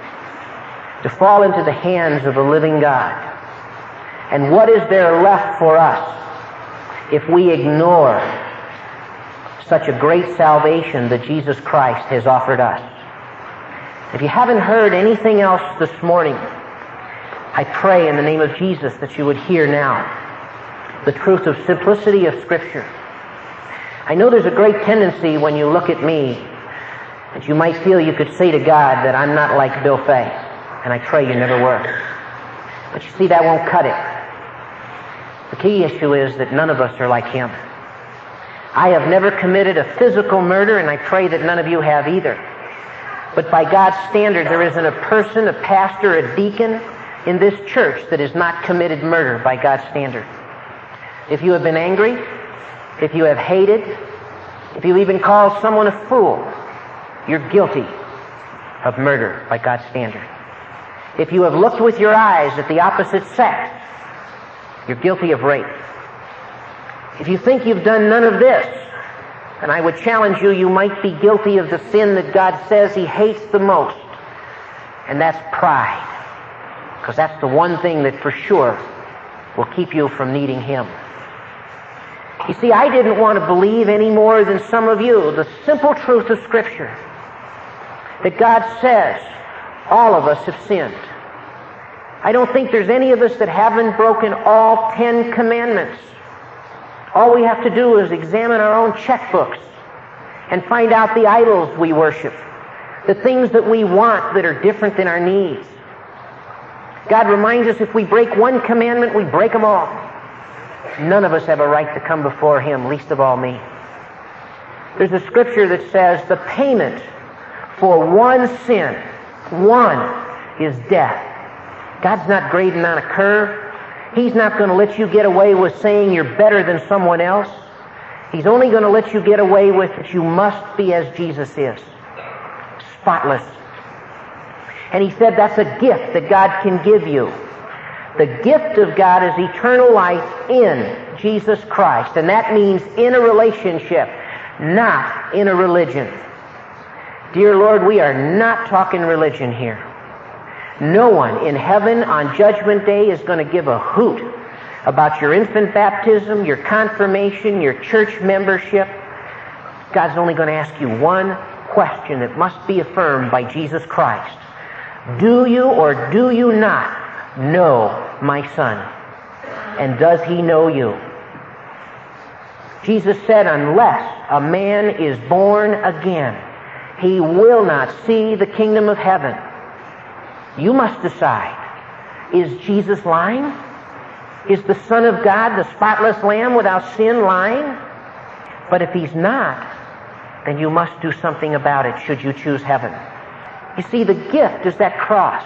S4: to fall into the hands of the living God. And what is there left for us if we ignore such a great salvation that Jesus Christ has offered us? If you haven't heard anything else this morning, I pray in the name of Jesus that you would hear now the truth of simplicity of Scripture. I know there's a great tendency when you look at me that you might feel you could say to God that I'm not like Bill Fay, and I pray you never were. But you see, that won't cut it. The key issue is that none of us are like him. I have never committed a physical murder, and I pray that none of you have either. But by God's standard, there isn't a person, a pastor, a deacon in this church that has not committed murder by God's standard. If you have been angry, if you have hated, if you even call someone a fool, you're guilty of murder by God's standard. If you have looked with your eyes at the opposite sex, you're guilty of rape. If you think you've done none of this, and I would challenge you, you might be guilty of the sin that God says He hates the most, and that's pride. Because that's the one thing that for sure will keep you from needing Him. You see, I didn't want to believe any more than some of you the simple truth of Scripture, that God says all of us have sinned. I don't think there's any of us that haven't broken all 10 commandments. All we have to do is examine our own checkbooks and find out the idols we worship, the things that we want that are different than our needs. God reminds us if we break one commandment, we break them all. None of us have a right to come before Him, least of all me. There's a scripture that says the payment for one sin, one, is death. God's not grading on a curve. He's not going to let you get away with saying you're better than someone else. He's only going to let you get away with that you must be as Jesus is, spotless. And He said that's a gift that God can give you. The gift of God is eternal life in Jesus Christ. And that means in a relationship, not in a religion. Dear Lord, we are not talking religion here. No one in heaven on Judgment Day is going to give a hoot about your infant baptism, your confirmation, your church membership. God's only going to ask you one question that must be affirmed by Jesus Christ. Do you or do you not know my Son? And does He know you? Jesus said, unless a man is born again, he will not see the kingdom of heaven. You must decide. Is Jesus lying? Is the Son of God, the spotless Lamb without sin, lying? But if He's not, then you must do something about it should you choose heaven. You see, the gift is that cross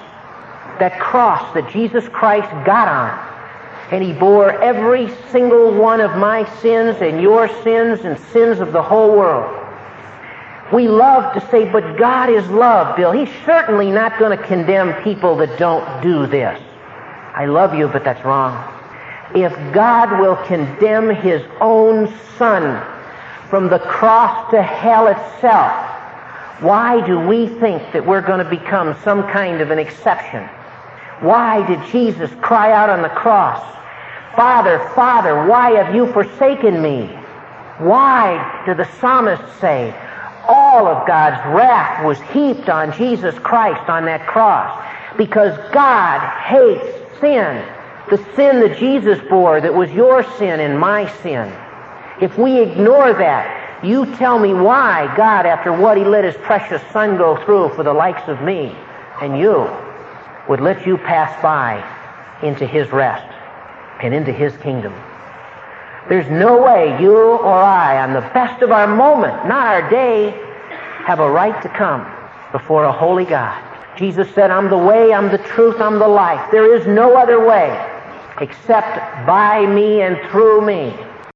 S4: that Jesus Christ got on. And He bore every single one of my sins and your sins and sins of the whole world. We love to say, but God is love, Bill. He's certainly not going to condemn people that don't do this. I love you, but that's wrong. If God will condemn His own Son from the cross to hell itself, why do we think that we're going to become some kind of an exception? Why did Jesus cry out on the cross, Father, Father, why have you forsaken me? Why did the psalmist say, all of God's wrath was heaped on Jesus Christ on that cross? Because God hates sin. The sin that Jesus bore that was your sin and my sin. If we ignore that, you tell me why God, after what He let His precious Son go through for the likes of me and you, would let you pass by into His rest and into His kingdom. There's no way you or I, on the best of our moment, not our day, have a right to come before a holy God. Jesus said, I'm the way, I'm the truth, I'm the life. There is no other way except by me and through me.